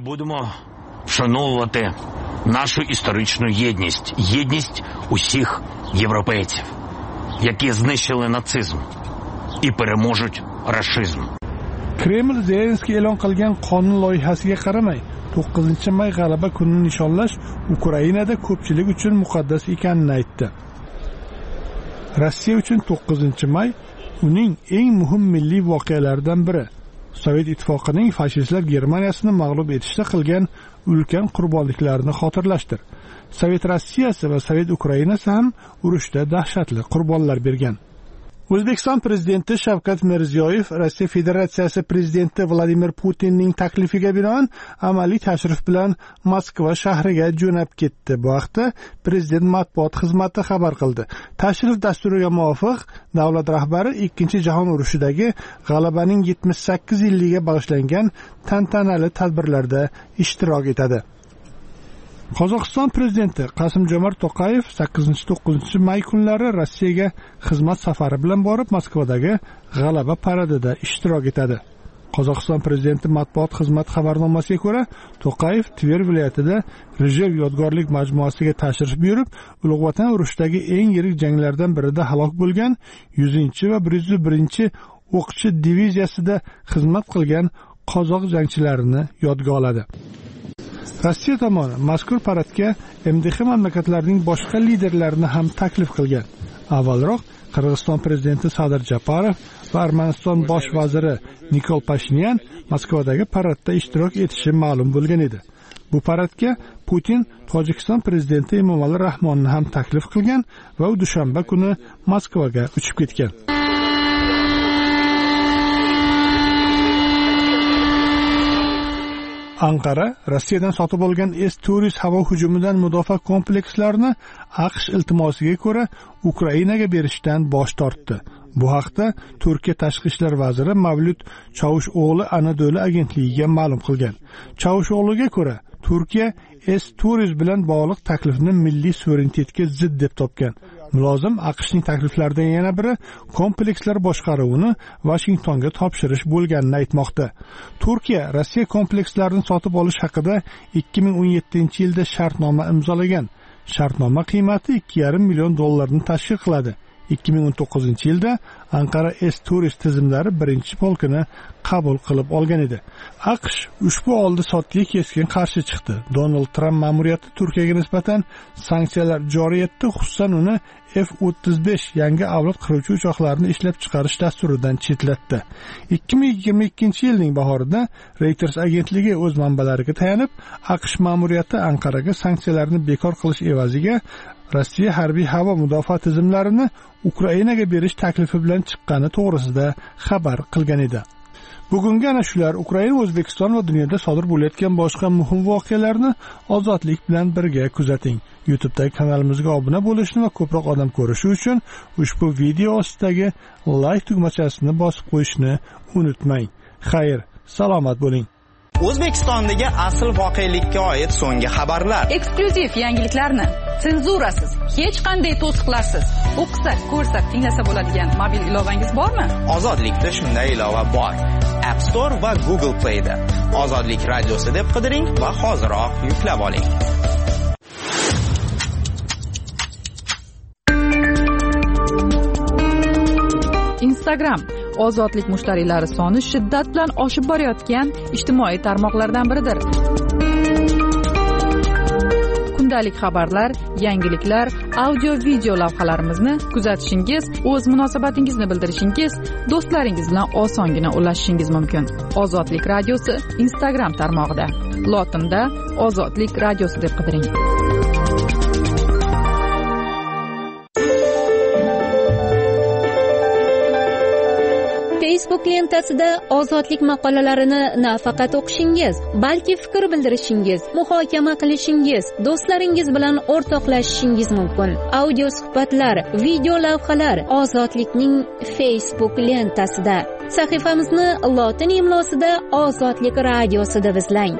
Вшановувати нашу історичну єдність усіх європейців, які знищили нацизм і переможуть рашизм. Kreml Zelenskiy e'lon qilgan qonun loyihasiga qaramay 9-may g'alaba kunini nishonlash Ukrainada ko'pchilik uchun muqaddas ekanini aytdi. Rossiya uchun 9-may uning eng muhim milliy voqealaridan biri. Sovet ittifoqining fashistlar Germaniyasini mag'lub etishda qilgan ulkan qurbonliklarini xotirlashdir. Sovet Rossiyasi va Sovet Ukrainasi ham urushda dahshatli qurbonlar bergan. O'zbekiston prezidenti Shavkat Mirziyoyev Rossiya Federatsiyasi prezidenti Vladimir Putinning taklifiga binoan amaliy tashrif bilan Moskva shahriga jo'nab ketdi. Bu haqda prezident matbuot xizmati xabar qildi. Tashrif dasturiga muvofiq davlat rahbari 2-jahon urushidagi g'alabaning 78 yilligiga bag'ishlangan tantanali tadbirlarda ishtirok etadi. Qozog'iston prezidenti Qasim-Jomart To'qayev 8-9 may kunlari Rossiyaga xizmat safari bilan borib, Moskvadagi g'alaba paradida ishtirok etadi. Qozog'iston prezidenti matbuot xizmati xabarnomasiga ko'ra, To'qayev Tver viloyatida Rijov yodgorlik majmuasiga tashrif buyurib, Ulug' Vatan urushidagi eng yirik janglardan birida halok bo'lgan 100 va 101 o'qchi diviziyasida xizmat qilgan qozoq jangchilarini yodga oladi. Rossiya tomoni mazkur paradga MDH mamlakatlarining boshqa liderlarini ham taklif qilgan. Avvalroq Qirg'iziston prezidenti Sadir Japarov va Armaniston bosh vaziri Nikol Pashinyan Moskvadagi paradda ishtirok etishi ma'lum bo'lgan edi. Bu paradga Putin Tojikiston prezidenti Emomali Rahmonni ham taklif qilgan va u dushanba kuni Moskvaga uchib ketgan. Anqara Rossiyadan sotib olgan S-400 havo hujumidan mudofaa komplekslarini AQSh iltimosiga ko'ra Ukrainaga berishdan bosh tortdi. Bu haqda Turkiya tashqi ishlar vaziri Mavlut Çavuşoğlu Anadolu agentligiga ma'lum qilgan. Çavuşoğluga ko'ra Turkiya S-400 bilan bog'liq taklifni milliy suverenitetga zid deb topgan. Mulozim AQShning takliflaridan yana biri komplekslar boshqaruvini Washingtonga topshirish bo'lganini aytmoqda. Turkiya Rossiya komplekslarini sotib olish haqida 2017-yilda shartnoma imzolagan. Shartnoma qiymati $2,5 million tashkil qiladi. 2019-yilda Anqara S-400 tizimlari birinchi polkini qabul qilib olgan edi. AQSh ushbu oldi-sotga keskin qarshi chiqdi. Donald Tramp ma'muriyati Turkiyaga nisbatan sanksiyalar joriy etdi, xususan uni F-35 yangi avlod qiruvchi uchoqlarini ishlab chiqarish dasturidan chetlatdi. 2022-yilning bahorida Reuters agentligi o'z manbalariga tayanib, AQSh ma'muriyati Anqaraga sanksiyalarni bekor qilish evaziga Rossiya harbiy havo mudofaa tizimlarini Ukrainaga berish taklifi bilan chiqqani to'g'risida xabar qilgan edi. Bugungi ana shular Ukraina, O'zbekiston va dunyoda sodir bo'layotgan boshqa muhim voqealarni ozodlik bilan birga kuzating. YouTube'dagi kanalimizga obuna bo'lishni va ko'proq odam ko'rishi uchun ushbu video ostidagi like tugmachasini bosib qo'yishni unutmang. Xayr, salomat bo'ling. O'zbekistondagi asl voqelikka oid so'nggi xabarlar, eksklyuziv yangiliklarni senzurasiz, hech qanday to'siqlarsiz o'qisak, ko'rsak, tinglasa bo'ladigan mobil ilovangiz bormi? Ozodlikda shunday ilova bor. App Store va Google Play da Ozodlik radiosi deb qidiring va hoziroq yuklab oling. Instagram ozodlik mushtariylari soni shiddat bilan oshib borayotgan ijtimoiy tarmoqlardan biridir. Kundalik xabarlar, yangiliklar, audio-video lavhalarimizni kuzatishingiz, o'z munosabatingizni bildirishingiz, do'stlaringiz bilan osongina ulashishingiz mumkin. Ozodlik radiosi Instagram tarmog'ida. Lotinda Ozodlik radiosi deb qidiring. Facebook lentasida ozodlik maqolalarini nafaqat o'qishingiz, balki fikr bildirishingiz, muhokama qilishingiz, do'stlaringiz bilan o'rtoqlashishingiz mumkin. Audio suhbatlar, video lavhalar ozodlikning Facebook lentasida. Sahifamizni lotin imlosida Ozodlik radiosi deb izlang.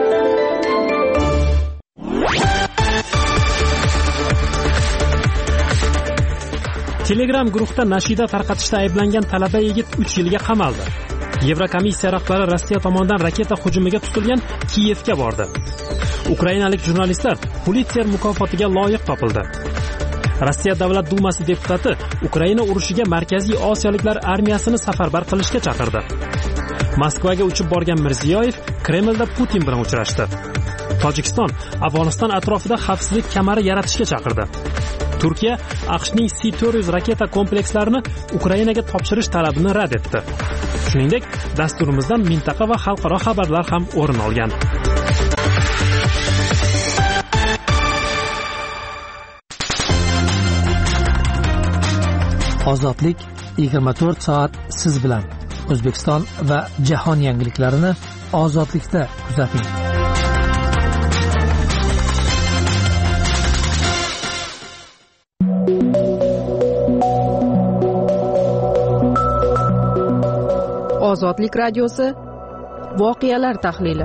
Telegram guruhda nashida tarqatishda ayblangan talaba yigit 3 yilga qamaldi. Yevrokomissiya rahbari Rossiya tomonidan raketa hujumiga tutilgan Kiyevga bordi. Ukrainalik jurnalistlar Pulitzer mukofotiga loyiq topildi. Rossiya Davlat Dumasi deputati Ukraina urushiga Markaziy Osiyoliklar armiyasini safarbar qilishga chaqirdi. Moskvaga uchib borgan Mirziyoyev Kremlda Putin bilan uchrashdi. Tojikiston Afg'oniston atrofida xavfsizlik kamari yaratishga chaqirdi. Turkiya AQShning S-400 raketa komplekslarini Ukrainaga topshirish talabini rad etdi. Shuningdek, dasturimizdan mintaqa va xalqaro xabarlar ham o'rin olgan. Ozodlik 24 soat siz bilan. O'zbekiston va jahon yangiliklarini ozodlikda kuzating. Ozodlik radiosi voqealar tahlili.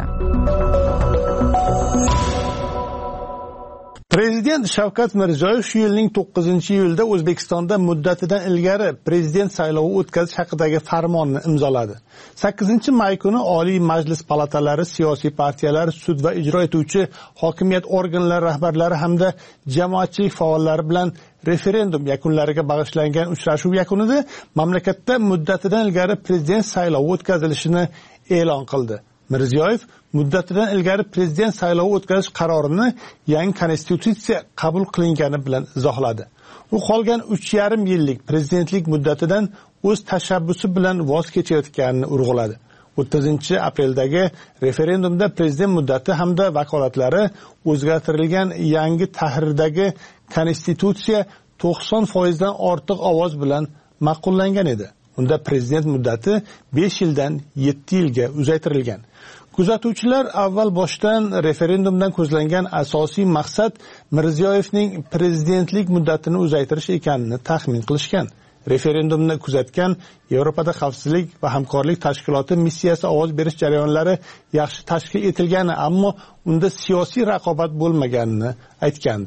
Prezident Shavkat Mirziyoyev shu yilning 9-iyulda O'zbekistonda muddatidan ilgari prezident saylovi o'tkazish haqidagi farmonni imzoladi. 8-may kuni Oliy Majlis palatalari, siyosiy partiyalar, sud va ijro etuvchi hokimiyat organlari rahbarlari hamda jamoatchilik faollari bilan referendum yakunlariga bag'ishlangan uchrashuv yakunida mamlakatda muddatidan ilgari prezident saylovi o'tkazilishini e'lon qildi. Mirziyoyev muddatidan ilgari prezident saylovi o'tkazish qarorini yangi konstitutsiya qabul qilingani bilan izohladi. U qolgan 3,5 yillik prezidentlik muddatidan o'z tashabbusi bilan voz kechayotganini urg'uladi. 30-apreldagi referendumda prezident muddati hamda vakolatlari o'zgartirilgan yangi tahrirdagi konstitutsiya 90% dan ortiq ovoz bilan ma'qullangan edi. Unda prezident muddati 5 yildan 7 yilga uzaytirilgan. Kuzatuvchilar avval boshdan referendumdan ko'zlangan asosiy maqsad Mirziyoyevning prezidentlik muddatini uzaytirish ekanini taxmin qilishgan. Referendumni kuzatgan Yevropada xavfsizlik va hamkorlik tashkiloti missiyasi ovoz berish jarayonlari yaxshi tashkil etilgani, ammo unda siyosiy raqobat bo'lmaganini aytgandi.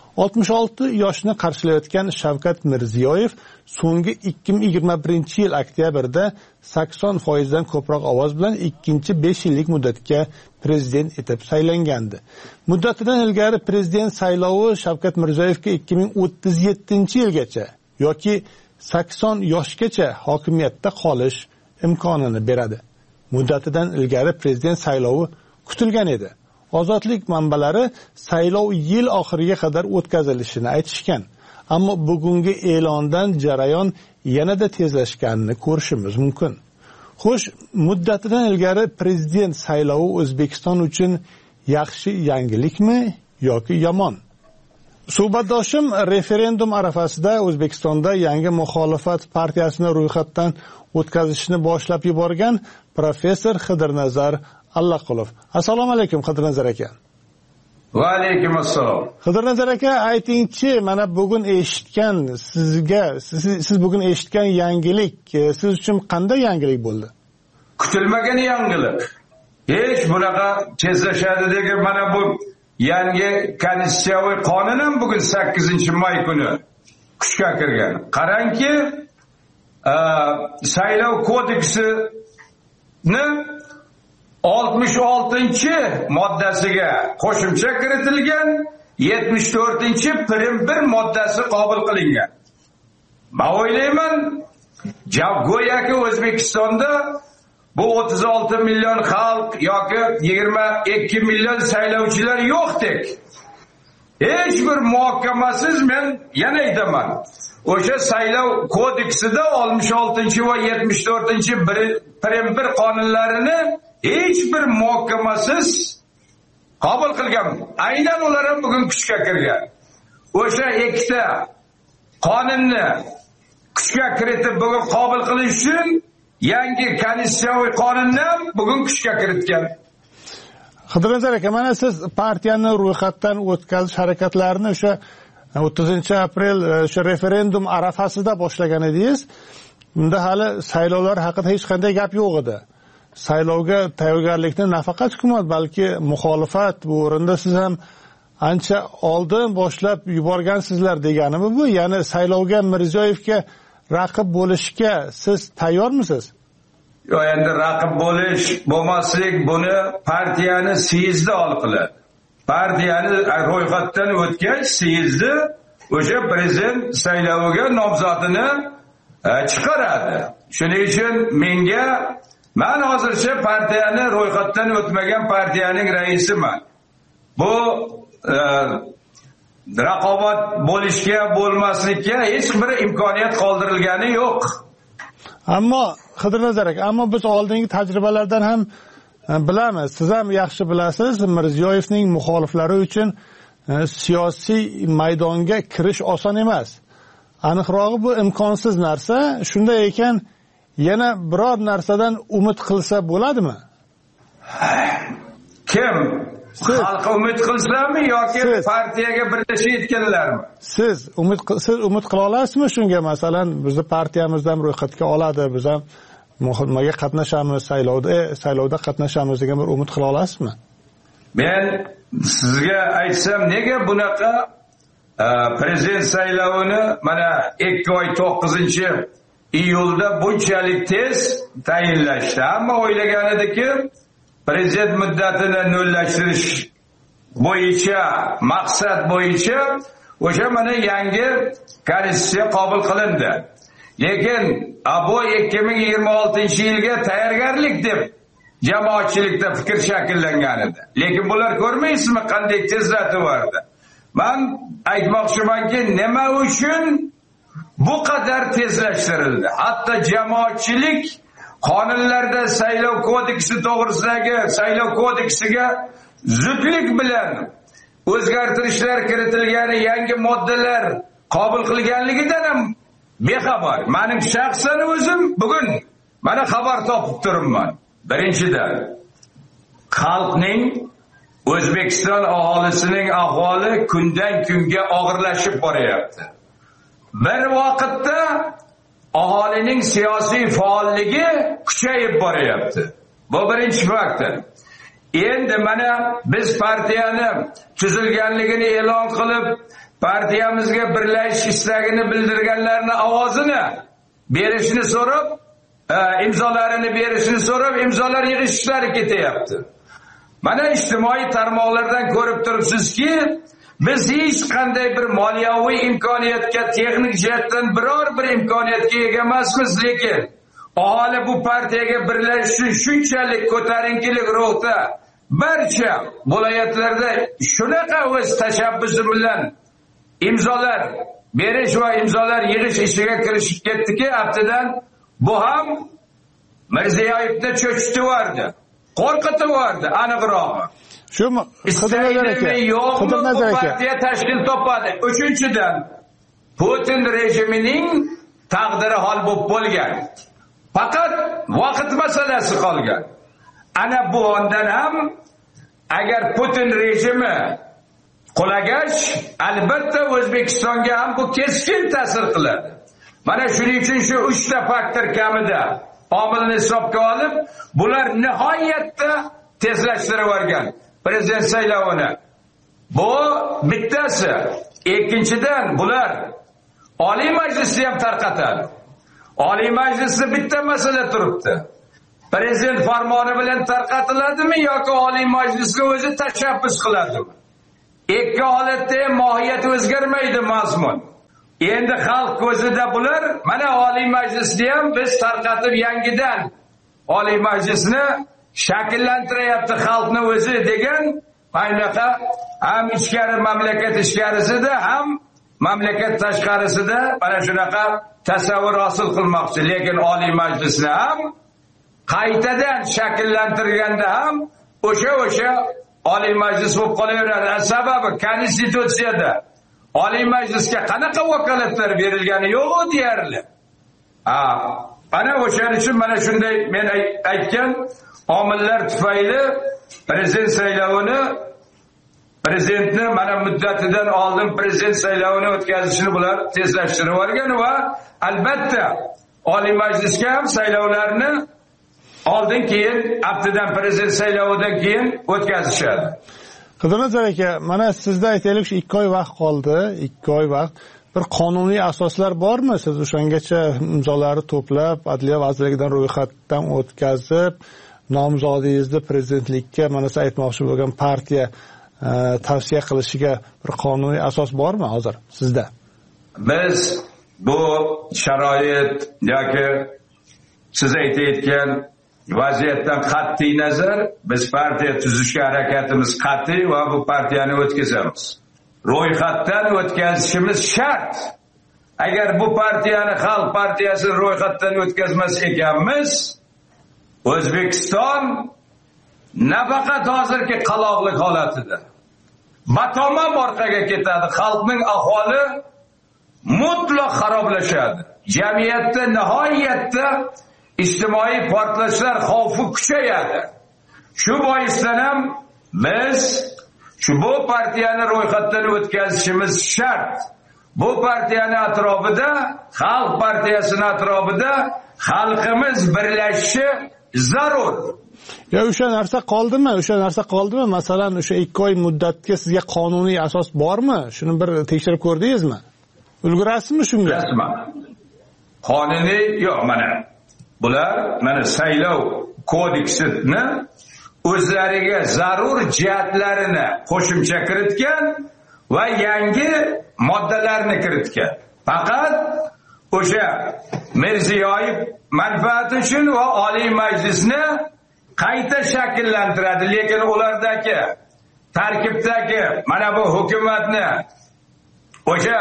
66 yoshni qarshilayotgan Shavkat Mirziyoyev so'nggi 2021-yil oktyabrda 80% dan ko'proq ovoz bilan ikkinchi 5 yillik muddatga prezident etib saylangandi. Muddatidan ilgari prezident saylovi Shavkat Mirziyoyevga 2037-yilgacha yoki 80 yoshgacha hokimiyatda qolish imkonini beradi. Muddatidan ilgari prezident saylovi kutilgan edi. Ozodlik manbalari saylov yil oxiriga qadar o'tkazilishini aytishgan. Ammo bugungi e'londan jarayon yanada tezlashganini ko'rishimiz mumkin. Xo'sh, muddatidan ilgari prezident saylovi O'zbekiston uchun yaxshi yangilikmi yoki yomon? Suhbatdoshim referendum arafasida O'zbekistonda yangi muxolifat partiyasini ro'yxatdan o'tkazishni boshlab yuborgan professor Xidirnazar Allaqulov. Assalomu alaykum Xidirnazar aka. Va alaykum assalom. Xidirnazar aka, aytingchi, mana bugun eshitgan siz bugun eshitgan yangilik siz uchun qanday yangilik bo'ldi? Kutilmagan yangilik. Hech bunaqa tezlashadi degan mana bu yangi konstitutsiyaviy qonun ham bugun 8-may kuni kuchga kirgan. Qarangki, saylov kodeksini 66-moddasiga qo'shimcha kiritilgan, 74-1 moddasi qabul qilingan. Men o'ylayman, go'yoki O'zbekistonda bu 36 million xalq yoki 22 million saylovchilar yo'qdek. Hech bir muhokkamasiz, men yana aytaman, o'sha saylov kodeksida 66 va 74-1 qonunlarini hech bir muhokkamasiz qabul qilgan. Aynan ular ham bugun kuchga kirgan. O'sha ikkita qonunni kuchga kiritib bugun qabul qilish uchun yangi konstitutsiyaviy qonunni bugun kuchga kiritgan. Qidirnazar aka, mana siz partiyani ro'yxatdan o'tkazish harakatlarini o'sha 30-aprel o'sha referendum arafasida boshlagan edingiz. Unda hali saylovlar haqida hech qanday gap yo'q edi. Saylovga tayyorgarlikni nafaqat hukumat, balki muxolifat bu o'rinda siz ham ancha oldin boshlab yuborgansizlar deganimi bu? Ya'ni saylovga Mirziyoyevga raqib bo'lishga siz tayyormisiz? Yo'q, endi raqib bo'lish, bo'lmaslik buni partiyani siyezda hal qiladi. Partiyani ro'yxatdan o'tgach siyezda o'sha prezident sayloviga nomzodini chiqaradi. Shuning uchun men hozircha partiyani ro'yxatdan o'tmagan partiyaning raisiman. Bu raqobat bo'lishga, bo'lmaslikka hech bir imkoniyat qoldirilgani yo'q. Ammo Qidirnazar aka, biz oldingi tajribalardan ham bilamiz, siz ham yaxshi bilasiz, Mirziyoyevning muxoliflari uchun siyosiy maydonga kirish oson emas. Aniqrog'i bu imkonsiz narsa. Shunday ekan, yana biror narsadan umid qilsa bo'ladimi? Kim? Xalq umid qilsami yoki partiyaga birlashayotganlarmi? Siz umid qila olasizmi shunga? Masalan, bizni partiyamizdan ro'yxatga oladi, biz ham muhimmaga qatnashamiz, saylovda qatnashamiz degan bir umid qila olasizmi? Men sizga aytsam, nega bunaqa prezident saylovini mana 2 oy 9-iyulda bunchalik tez tayinlashdi. Hamma o'ylagan ediki, prezident muddatini nollashtirish bo'yicha, maqsad bo'yicha o'sha mana yangi konstitutsiya qabul qilindi. Lekin bu 2026-yilga tayyorgarlik deb jamoatchilikda fikr shakllangan edi. Lekin bular ko'rmaysizmi qanday tezlativerdi? Men aytmoqchimanki, nima uchun bu qadar tezlashtirildi? Hatto jamoatchilik qonunlarda saylov kodeksi to'g'risidagi saylov kodeksiga zudlik bilan o'zgartirishlar kiritilgani, yangi moddalar qabul qilganligidan ham bexabar. Mening shaxsan o'zim bugun mana xabar topib turibman. Birinchidan, xalqning, O'zbekiston aholisining ahvoli kundan kunga og'irlashib boryapti. Bir vaqtda aholining siyosiy faolligi kuchayib boryapti. Bu birinchi faktor. Endi mana biz partiyani tuzilganligini e'lon qilib, partiyamizga birlashish istagini bildirganlarning ovozini berishni so'rab, imzolarini berishni so'rab, imzolar yig'ish ishlari ketyapti. Mana ijtimoiy tarmoqlardan ko'rib turibsizki, biz hech qanday bir moliyaviy imkoniyatga, texnik jihatdan biror bir imkoniyatga ega emasmiz, lekin aholi bu partiyaga birlashish shunchalik ko'tarinkilik ruhda barcha viloyatlarda shunaqa o'z tashabbusi bilan imzolar berish va imzolar yig'ish ishiga kirishib ketdiki, aftidan bu ham Mirziyoyevni cho'chitiverdi, qo'rqitiverdi, aniqrog'i. Shumi? Qidirnazar aka, partiya tashkil topadi. Uchinchidan, Putin rejimining taqdiri hal bo'lib bo'lgan. Faqat vaqt masalasi qolgan. Ana bu ondan ham agar Putin rejimi qulagach, albatta O'zbekistonga ham bu keskin ta'sir qiladi. Mana shuning uchun shu 3 ta faktor kamida omilni hisobga olib, bular nihoyatda tezlashtirib yuborgan prezident saylovini. Bu bittasi. Ikkinchidan, bular Oliy Majlisni ham tarqatadi. Oliy Majlisda bitta masala turibdi. Prezident farmoni bilan tarqatiladimi yoki Oliy Majlisga o'zi tashabbus qiladimi? Ikki holatda ham mohiyat o'zgarmaydi, mazmun. Endi xalq ko'zida bular mana Oliy Majlisni ham biz tarqatib yangidan Oliy Majlisni shakllantiryapti xalqni o'zi degan aynaqa ham ichkari mamlakat ichkarisida ham mamlakat tashqarisida mana shunaqa tasavvur hosil qilmoqchi. Lekin Oliy Majlisni ham qaytadan shakllantirganda ham o'sha Oliy Majlis bo'lib qolaveradi. Sababi konstitutsiyada Oliy Majlisga qanaqa vakolatlar berilgani yo'q deyarli. ana o'shaning uchun mana shunday men aytgan omillar tufayli prezident saylovini prezidentni mana muddatidan oldin prezident saylovini o'tkazishni bular tezlashtirib yuborgan va albatta Oliy Majlisga ham saylovlarni oldin keyin aftidan prezident saylovidan keyin o'tkazishadi. Qidernazar aka, mana sizda aytaylik, 2 oy vaqt qoldi, 2 oy vaqt. Bir qonuniy asoslar bormi? Siz o'shangacha imzolarni to'plab, Adliya vazirligidan ro'yxatdan o'tkazib, nomzodingizni prezidentlikka mana siz aytmoqchi bo'lgan partiya tavsiya qilishiga bir qonuniy asos bormi hozir sizda? Biz bu sharoit yoki siz aytayotgan vaziyatdan qat'iy nazar biz partiya tuzishga harakatimiz qat'iy va bu partiyani o'tkazamiz. Ro'yxatdan o'tkazishimiz shart. Agar bu partiyani Xalq partiyasini ro'yxatdan o'tkazmas ekanmiz, O'zbekiston nafaqat hozirgi qaloqlik holatida batamom orqaga ketadi. Xalqning ahvoli mutlaq xaroblashadi. Jamiyatda nihoyatda ijtimoiy portlashlar xavfi kuchayadi. Shu boisdan ham biz bu partiyani ro'yxatdan o'tkazishimiz shart. Bu partiyani atrofida, Xalq partiyasining atrofida xalqimiz birlashishi zarur. Ya o'sha narsa qoldimi? Masalan, o'sha 2 oy muddatga sizga qonuniy asos bormi? Shuni bir tekshirib ko'rdingizmi? Ulgurasizmi shunga? Rasman. Qonuniy yo'q mana. Bular mana saylov kodeksini o'zlariga zarur jihatlarini qo'shimcha kiritgan va yangi moddalarni kiritgan. Faqat o'sha Mirziyoyev manfaati uchun va Oliy Majlisni qayta shakllantiradi, lekin ulardagi tarkibdagi mana bu hukumatni o'sha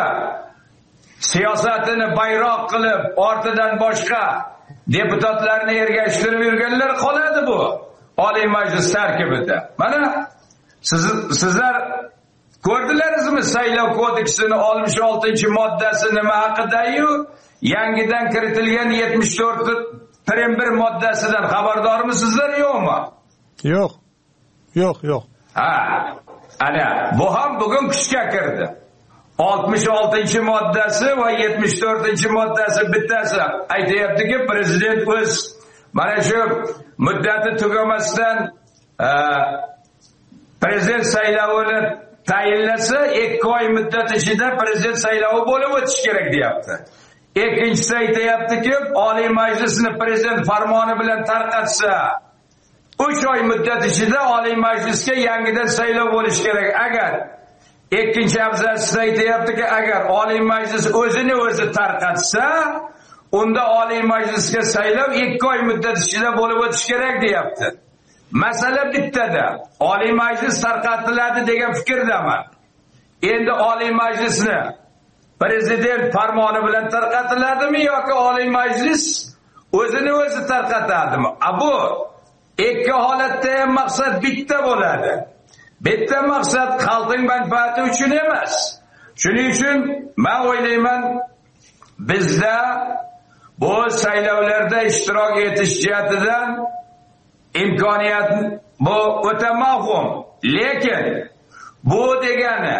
siyosatini bayroq qilib ortidan boshqa deputatlarni ergashtirib yurganlar qoladi bu Oliy Majlis tarkibida. Mana sizlar ko'rdilarizmi saylov kodeksini 66-moddasi nima haqida-yu, yangidan kiritilgan 74-1 moddasidan xabardormisizlar yo'qmi? Yo'q. Ha, ana bu ham bugun kuchga kirdi. 66-moddasi va 74-moddasi bittasi aytayaptiki, prezident o'z mana shu muddati tugamasdan prezident saylovini tayinlasa 2 oy muddat ichida prezident saylovi bo'lib o'tishi kerak deyapti. Ikkinchisi aytayaptiki, Oliy Majlisni prezident farmoni bilan tarqatsa 3 oy muddat ichida Oliy Majlisga yangidan saylov bo'lishi kerak. Agar ikkinchi abzatsda aytayaptiki, agar Oliy Majlis o'zini o'zi tarqatsa, unda Oliy Majlisga saylov 2 oy muddat ichida bo'lib o'tishi kerak deyapti. Masala bittada. Oliy Majlis tarqatiladi degan fikrdaman. Endi Oliy Majlisni prezident farmoni bilan tarqatiladimi yoki Oliy Majlis o'zini o'zi tarqatadimi? Bu ikki holatda ham maqsad bitta bo'ladi. Bitta maqsad xalqning manfaati uchun emas. Shuning uchun men o'ylayman, bizda bu saylovlarda ishtirok etish jihatidan imkoniyat bu o'ta muhim. Lekin bu degani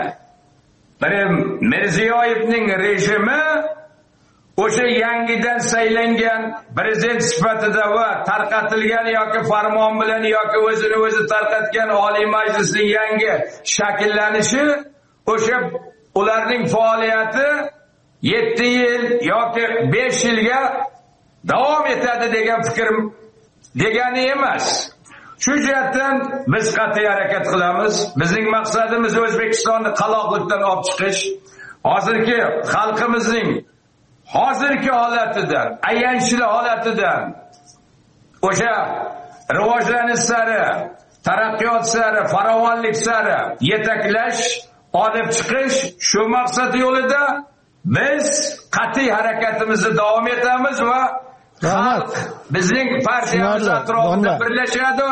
Mirziyoyevning rejimi o'sha yangidan saylangan prezident sifatida va tarqatilgan yoki farmon bilan yoki o'zini o'zi tarqatgan Oliy Majlisning yangi shakllanishi, o'sha ularning faoliyati 7 yil yoki 5 yilga davom etadi degan fikr degani emas. Shu jihatdan biz qat'iy harakat qilamiz. Bizning maqsadimiz O'zbekistonni qaloqlikdan olib chiqish. Hozirgi xalqimizning hozirgi holatidan, ayanchli holatidan o'sha rivojlanish sari, taraqqiyot sari, farovonlik sari yetaklash, olib chiqish, shu maqsad yo'lida biz qat'iy harakatimizni davom etamiz va xalq bizning partiyamiz atrofida birlashadi.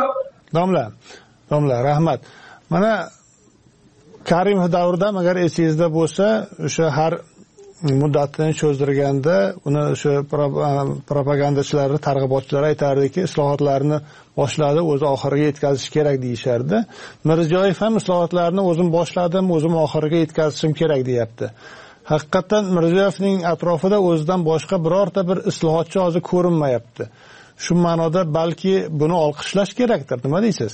Domla, rahmat. Mana Karimov davrida agar esingizda bo'lsa, o'sha har muddatini cho'zdirganda uni o'sha propagandachilar, targ'ibotchilar aytardiki, islohotlarni boshladi, o'zi oxiriga yetkazish kerak deyishardi. Mirziyoyev ham islohotlarni o'zim boshladim, o'zim oxiriga yetkazishim kerak deyapti. Haqiqatan Mirziyoyevning atrofida o'zidan boshqa birorta bir islohotchi hozir ko'rinmayapti. Shu ma'noda balki buni olqishlash kerakdir. Nima deysiz?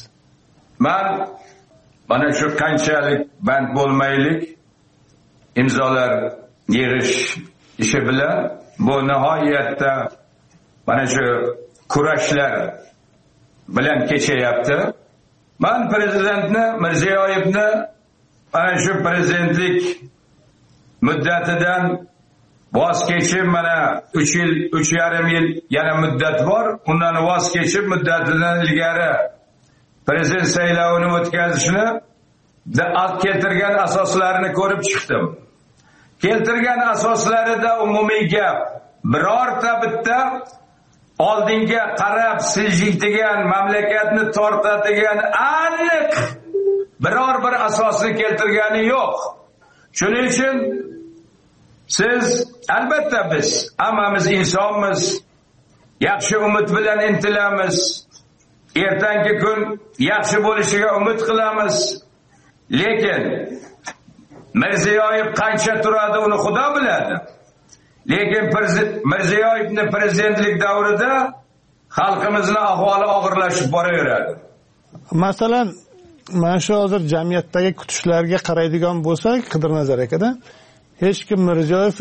Mana shu qanchalik band bo'lmaylik, imzolar yig'ish ishi bilan bu nihoyatda mana shu kurashlar bilan kechayapti. Men prezidentni Mirziyoyevni mana shu prezidentlik muddatidan voz kechib, mana 3 yil, 3,5 yil yana muddat bor. Undan voz kechib muddatidan ilgari prezident saylovini o'tkazishni keltirgan asoslarini ko'rib chiqdim. Keltirgan asoslarida umumiy gap birorta bitta oldinga qarab siljiydigan, mamlakatni tortadigan aniq biror bir asosni keltirgani yo'q. Shuning uchun siz, albatta biz hammamiz insonmiz, yaxshi umid bilan intilamiz, ertangi kun yaxshi bo'lishiga umid qilamiz. Lekin Mirziyoyev qancha turadi uni Xudo biladi. Lekin Mirziyoyevning prezidentlik davrida xalqimizning ahvoli og'irlashib boraveradi. Masalan, mana shu hozir jamiyatdagi kutishlarga qaraydigan bo'lsak, Qidirnazar akada, hech kim Mirziyoyev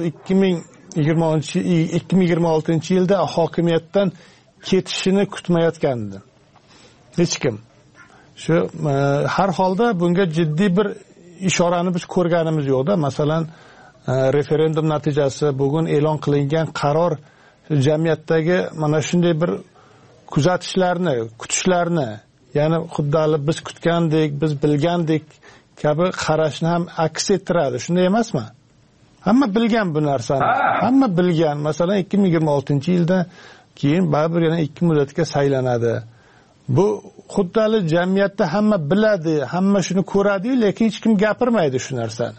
2026-yilda hokimiyatdan ketishini kutmayotgandi. Hech kim. Shu har holda bunga jiddiy bir ishorani biz ko'rganimiz yo'qda. Masalan, referendum natijasi, bugun e'lon qilingan qaror jamiyatdagi mana shunday bir kuzatishlarni, kutishlarni, ya'ni xuddi biz kutgandek, biz bilgandek kabi qarashni ham aks ettiradi. Shunday emasmi? Hamma bilgan bu narsani. Hamma bilgan. Masalan, 2026-yilda keyin baribir yana 2 muddatga saylanadi. Bu xuddi jamiyatda hamma biladi, hamma shuni ko'radi, lekin hech kim gapirmaydi shu narsani.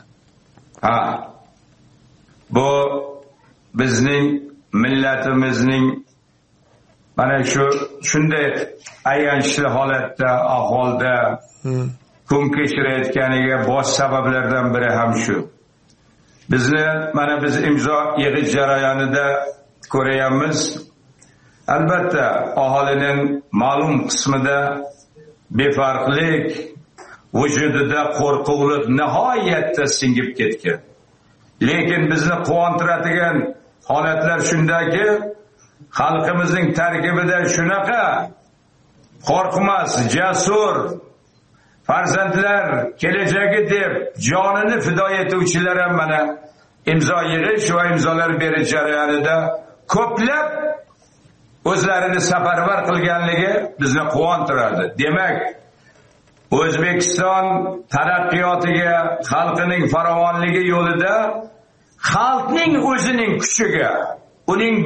Bu bizning millatimizning mana shunday ayanchli holatda, ahvolda kun kechirayotganiga bosh sabablardan biri ham shu. Biz imzo yig'ish jarayonida ko'ryapmiz. Albatta, aholining ma'lum qismida befarqlik, vujudida qo'rquvlik nihoyatda singib ketgan. Lekin bizni quvontiradigan holatlar shundaki, xalqimizning tarkibida shunaqa qo'rqmas, jasur farzandlar kelajagi deb jonini fido etuvchilar ham mana imzo yig'ish va imzolar berish jarayonida ko'plab o'zlarini safarbar qilganligi bizni quvontiradi. Demak, O'zbekiston taraqqiyotiga, xalqining farovonligi yo'lida xalqning o'zining kuchiga, uning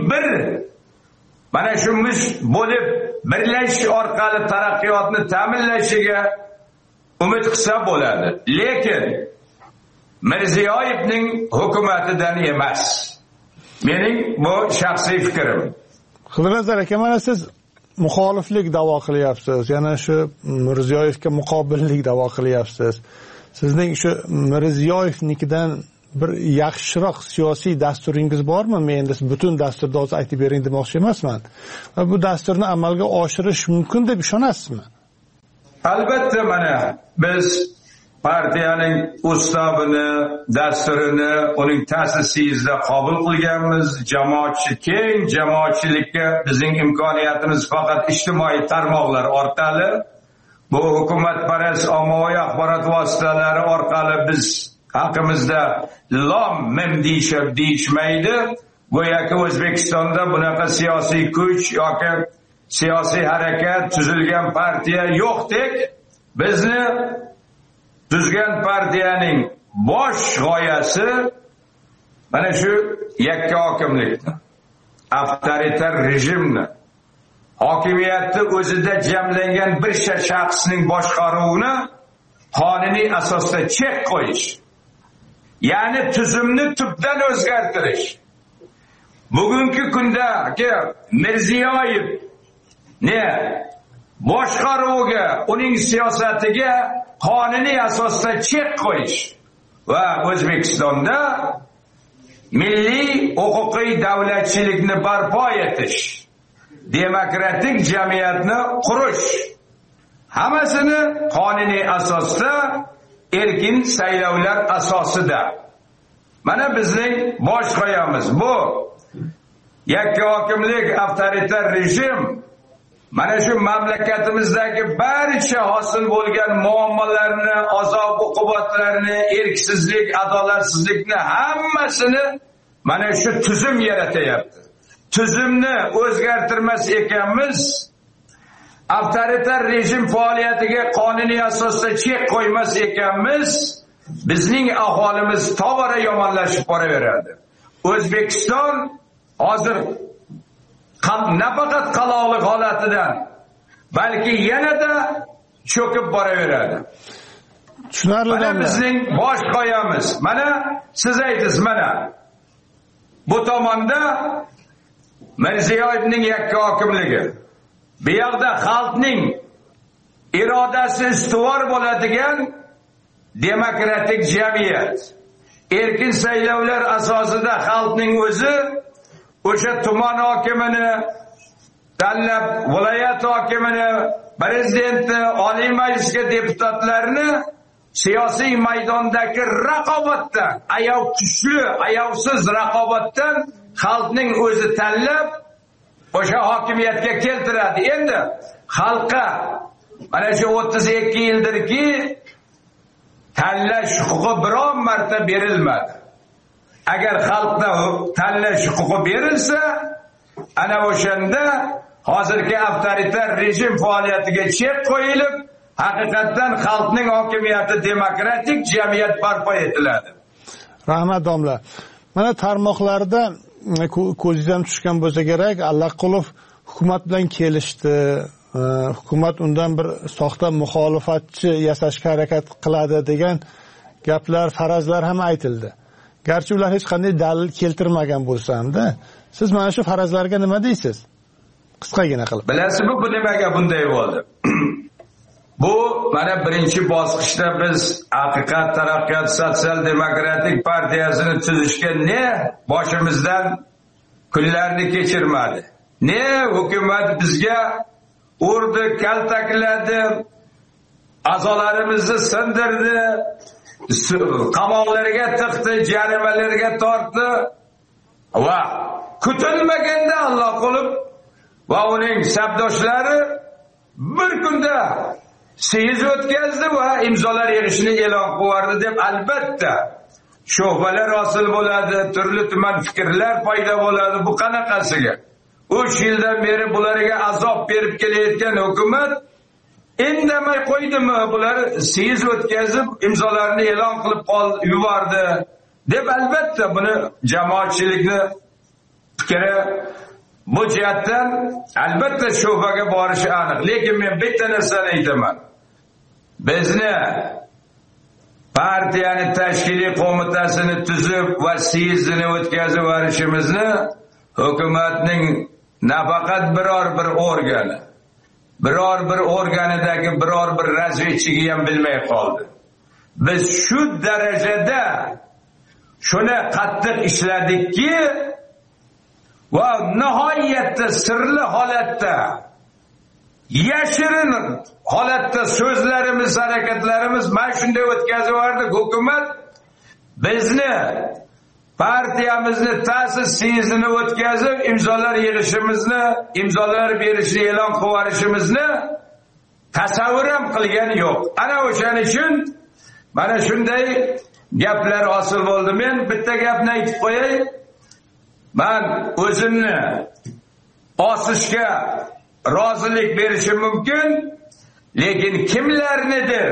mana shu bo'lib birlashish orqali taraqqiyotni ta'minlashiga umid qilsa bo'ladi. Lekin Mirziyoyevning hukumatidan emas. Mening bu shaxsiy fikrim. Qidirnazar aka, mana siz muxoliflik da'vo qilyapsiz, yana shu Mirziyoyevga muqobillik da'vo qilyapsiz. Sizning shu Mirziyoyevnikidan bir yaxshiroq siyosiy dasturingiz bormi? Men endi butun dasturni hozir aytib bering demoqchi emasman. Va bu dasturni amalga oshirish mumkin deb ishonasizmi? Albatta, mana biz partiyaning ustavini, dasturini uning ta'sisida qabul qilganmiz. Keng jamoatchilikka bizning imkoniyatimiz faqat ijtimoiy tarmoqlar orqali, bu hukumatparast ommaviy axborot vositalari orqali biz haqimizda lom-mim deyishmaydi. Go'yoki O'zbekistonda bunaqa siyosiy kuch yoki siyosiy harakat, tuzilgan partiya yo'qdek, bizni tuzgan partiyaning bosh g'oyasi mana shu yakka hokimlikni, avtoritar rejimni, hokimiyatni o'zida jamlangan bir shaxsning boshqaruvini qonuniy asosda chek qo'yish. ya'ni tuzumni tubdan o'zgartirish. Bugungi kundagi Mirziyoyev boshqaruviga, uning siyosatiga qonuniy asosda chek qo'yish va O'zbekistonda milliy huquqiy davlatchilikni barpo etish, demokratik jamiyatni qurish, hammasini qonuniy asosda, erkin saylovlar asosida. Mana bizning bosh qo'yamiz bu yakka hokimlik, avtoritar rejim mana shu mamlakatimizdagi barcha hosil bo'lgan muammolarni, azob-uqubatlarni, erksizlik, adolatsizlikni hammasini mana shu tuzum yaratyapti. Tuzumni o'zgartirmas ekanmiz, avtoritar rejim faoliyatiga qonuniy asosda chek qo'ymas ekanmiz, bizning aholimiz tobora yomonlashib boraveradi. O'zbekiston hozir nafaqat qaloqlik holatidan, balki yanada cho'kib boraveradi. Tushunarli. Mana bizning bosh qo'yamiz. Mana siz aytasiz, mana bu tomonda Mirziyoyevning yakka hokimligi, bu yoqda xalqning irodasi ustuvor bo'ladigan demokratik jamiyat, erkin saylovlar asosida xalqning o'zi o'sha tuman hokimini tanlab, viloyat hokimini, prezidentni, oliy majlisga deputatlarni siyosiy maydondagi raqobatdan, ayov kuchli, ayovsiz raqobatdan xalqning o'zi tanlab o'sha hokimiyatga keltiradi. Endi xalqqa mana shu 32 yildirki tanlash huquqi biron marta berilmadi. Agar xalqda tanlash huquqi berilsa, ana o'shanda hozirgi avtoritar rejim faoliyatiga chek qo'yilib, haqiqatan xalqning hokimiyati, demokratik jamiyat barpo etiladi. Rahmat domla. Mana tarmoqlarda ko'zingizdan tushgan bo'lsa kerak, Allaqulov hukumat bilan kelishdi. Hukumat undan bir soxta muxolifatchi yasashga harakat qiladi degan gaplar, farazlar ham aytildi. Garchi ular hech qanday dalil keltirmagan bo'lsa hamda, siz mana shu farazlarga nima deysiz? Qisqagina qilib. Bilasizmi, bu nimaga bunday bo'ldi? Bu mana birinchi bosqichda biz Haqiqat taraqqiyot sotsial demokratik partiyasini tuzishga boshimizdan kunlarni kechirmadi. Hukumat bizga urdi, kaltakladi, a'zolarimizni sindirdi, qamoqlarga tiqdi, jarimalarga tortdi va kutilmaganda Allaqulov va uning sabdoshlari bir kunda siyz o'tkazdi va imzolar yig'ishni e'lon qildi deb albatta shubhalar hosil bo'ladi, turli tuman fikrlar paydo bo'ladi. Bu qanaqasiga? 3 yildan beri bularga azob berib kelayotgan hukumat indamay qo'ydimi? Bular siyz o'tkazib imzolarni e'lon qilib yubordi deb albatta buni jamoatchilikni fikri bu jihatdan albatta shubhaga borishi aniq. Lekin men bitta narsani aytaman. Bizni partiyani tashkiliy qo'mitasini tuzib va sizni o'tkazib yuborishimizni hukumatning nafaqat biror bir organi, biror bir organidagi biror bir razvedchiga ham bilmay qoldi. Biz shu darajada shuni qattiq ishladikki va nihoyatda sirli holatda, yashirin holatda so'zlarimiz, harakatlarimiz mana shunday o'tkazib yubordik. Hukumat bizni partiyamizni ta'sis sizni o'tkazib, imzolar yig'ishimizni, imzolar berishni e'lon qilib yuborishimizni tasavvur ham qilgan yo'q. Ana o'shaning uchun mana shunday gaplar hosil bo'ldi. Men bitta gapni aytib qo'yay. Men o'zimni osishga rozilik berishim mumkin, lekin kimlarnidir,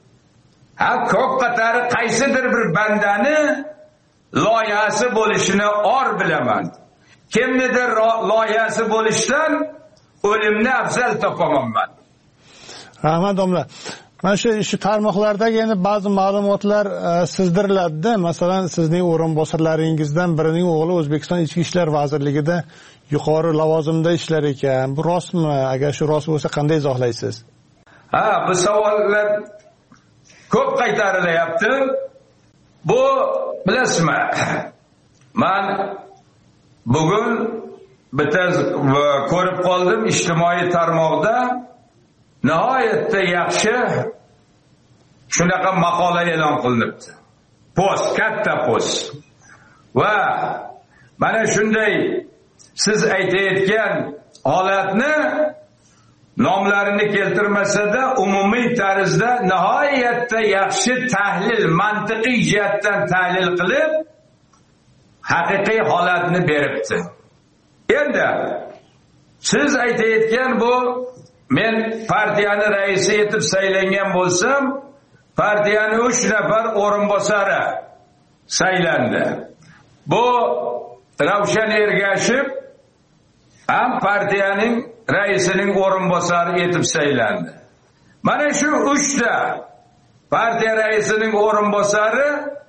ko'p qatari qaysidir bir bandani loyihasi bo'lishini or bilaman. Kimnidir loyihasi bo'lishdan o'limni afzal topaman. Rahmat domla. Mana shu tarmoqlardagi endi ba'zi ma'lumotlar sizdiriladi-da. Masalan, sizning o'rinbosarlaringizdan birining o'g'li O'zbekiston Ichki ishlar vazirligida yuqori lavozimda ishlar ekan. Bu rostmi? Agar shu rost bo'lsa, qanday izohlaysiz? Bu savollar ko'p qaytarilyapti. Bu bilasizmi? Men bugun bitta ko'rib qoldim ijtimoiy tarmoqda nihoyatda yaxshi shunaqa maqola e'lon qilinibdi. Post, katta post. Va mana shunday siz aytayotgan holatni nomlarini keltirmasa-da umumiy tarzda nihoyatda yaxshi tahlil, mantiqiy jihatdan tahlil qilib haqiqiy holatni beribdi. Endi siz aytayotgan bu men partiyani raisi etib saylangan bo'lsam, partiyani 3 nafar o'rinbosari saylandi. Bu Ravshan Ergashev ham partiyaning raisining o'rinbosari etib saylandi. Mana shu 3 ta partiya raisining o'rinbosari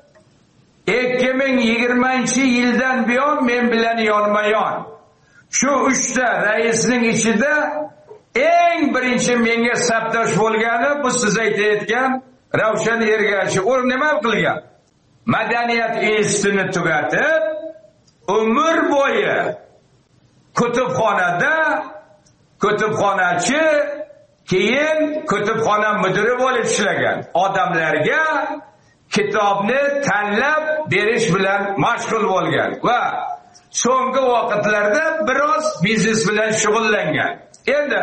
2020-yildan buyon men bilan yonma-yon. Shu 3 ta raisning ichida eng birinchi menga sabdosh bo'lgani bu siz aytayotgan Ravshan Ergashev. U nima qilgan? Madaniyat institutini tugatib, umr bo'yi kutubxonachi, keyin kutubxona mudiri bo'lib ishlagan. Odamlarga kitobni tanlab berish bilan mashg'ul bo'lgan va so'nggi vaqtlarda biroz biznes bilan shug'ullangan. Endi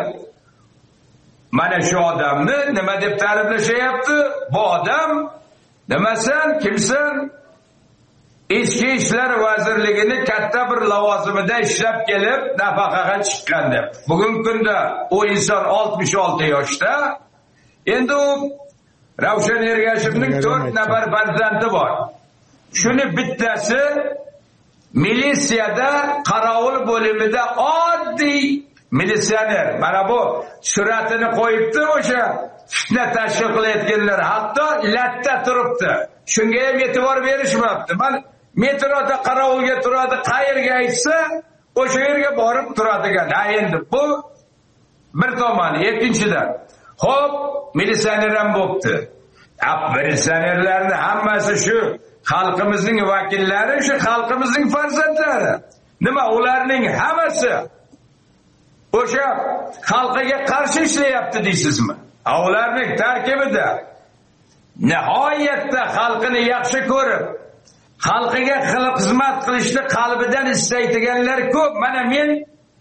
mana shu odamni nima deb ta'riflashyapti? Bu odam nimasan, kimsan? Ichki ishlar vazirligini katta bir lavozimida ishlab kelib nafaqaga chiqqan deb. Bugungi kunda u inson 66 yoshda. Endi u Ravshan Ergashevning 4 nafar farzandi bor. Shuni bittasi militsiyada qarovul bo'limida oddiy militsioner. Mana bu suratini qo'yibdi o'sha fitna tashkil qilayotganlar, hatto latta turibdi. Shunga ham e'tibor berishmabdi. Men metroda qarovulga turadi, qayerga aytsa o'sha yerga borib turadigan. Endi bu bir tomoni. Ikkinchidan, xo'p, militsioner ham bo'pti. Militsionerlarning hammasi shu xalqimizning vakillari, shu xalqimizning farzandlari. Nima ularning hammasi o'sha xalqiga qarshi ishlayapti deysizmi? Ularning tarkibida nihoyatda xalqini yaxshi ko'rib, xalqiga xizmat qilishni qalbidan istaydiganlar ko'p. Mana men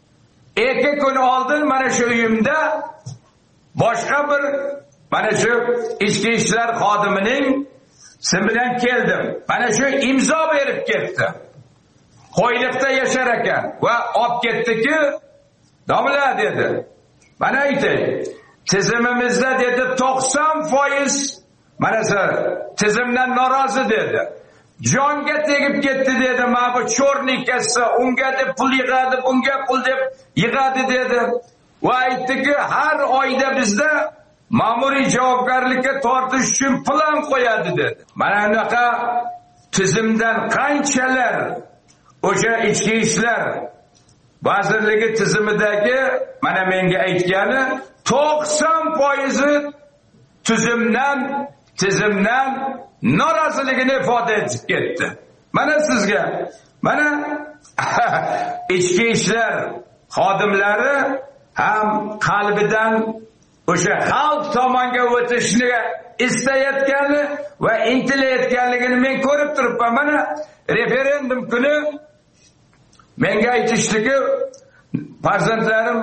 2 kun oldin mana shu uyimda boshqa bir mana shu ichki ishlar xodimining bilan keldim. Mana shu imzo berib ketdi. Qo'yliqda yashar ekan va olib ketdiki, "Domla" dedi. Mana aytay, tizimimizda dedi 90% mana shu tizimdan norozi dedi. Jonga tegib ketdi dedi. Mana bu cho'rnikasi unga deb pul yig'adi, bunga pul deb yig'adi dedi. Va aytdiki, har oyda bizda ma'muriy javobgarlikka tortish uchun plan qo'yadi dedi. Mana bunaqa tizimdan qanchalar o'sha ichki ishlar vazirligi tizimidagi mana menga aytgani 90% tizimdan noroziligini ifoda etib ketdi. Mana sizga, mana ichki ishlar xodimlari ham qalbidan o'sha xalq tomonga o'tishni istayotgani va intilayotganligini men ko'rib turibman. Mana referendum kuni menga aytishdiki, farzandlarim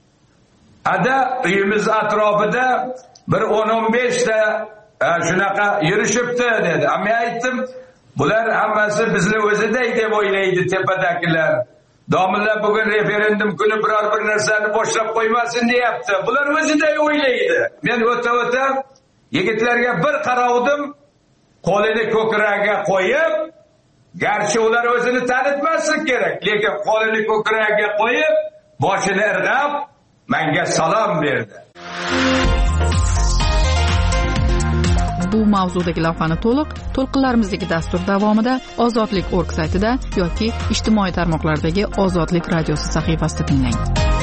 uyimiz atrofida bir 10-15 ta shunaqa yurishibdi dedi. Men aytdim, bular hammasi bizni o'ziday deb o'ylaydi tepadagilar. Domla bugun referendum kuni biror bir narsani boshlab qo'ymasin deyapti. Bular o'ziday o'ylaydi. Men o'ta yigitlarga bir qaravdim, qo'lini ko'kragiga qo'yib, garchi ular o'zini tanitmasi kerak, lekin qo'lini ko'kragiga qo'yib, boshini irg'ab, menga salom berdi. mavzudagi lavhani to'lqinlarimizdagi dastur davomida Ozodlik.org saytida yoki ijtimoiy tarmoqlardagi Ozodlik radiosi sahifasida tinglang.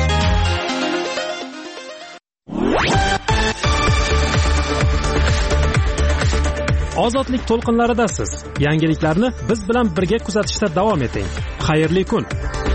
Ozodlik to'lqinlaridasiz. Yangiliklarni biz bilan birga kuzatishda davom eting. Xayrli kun.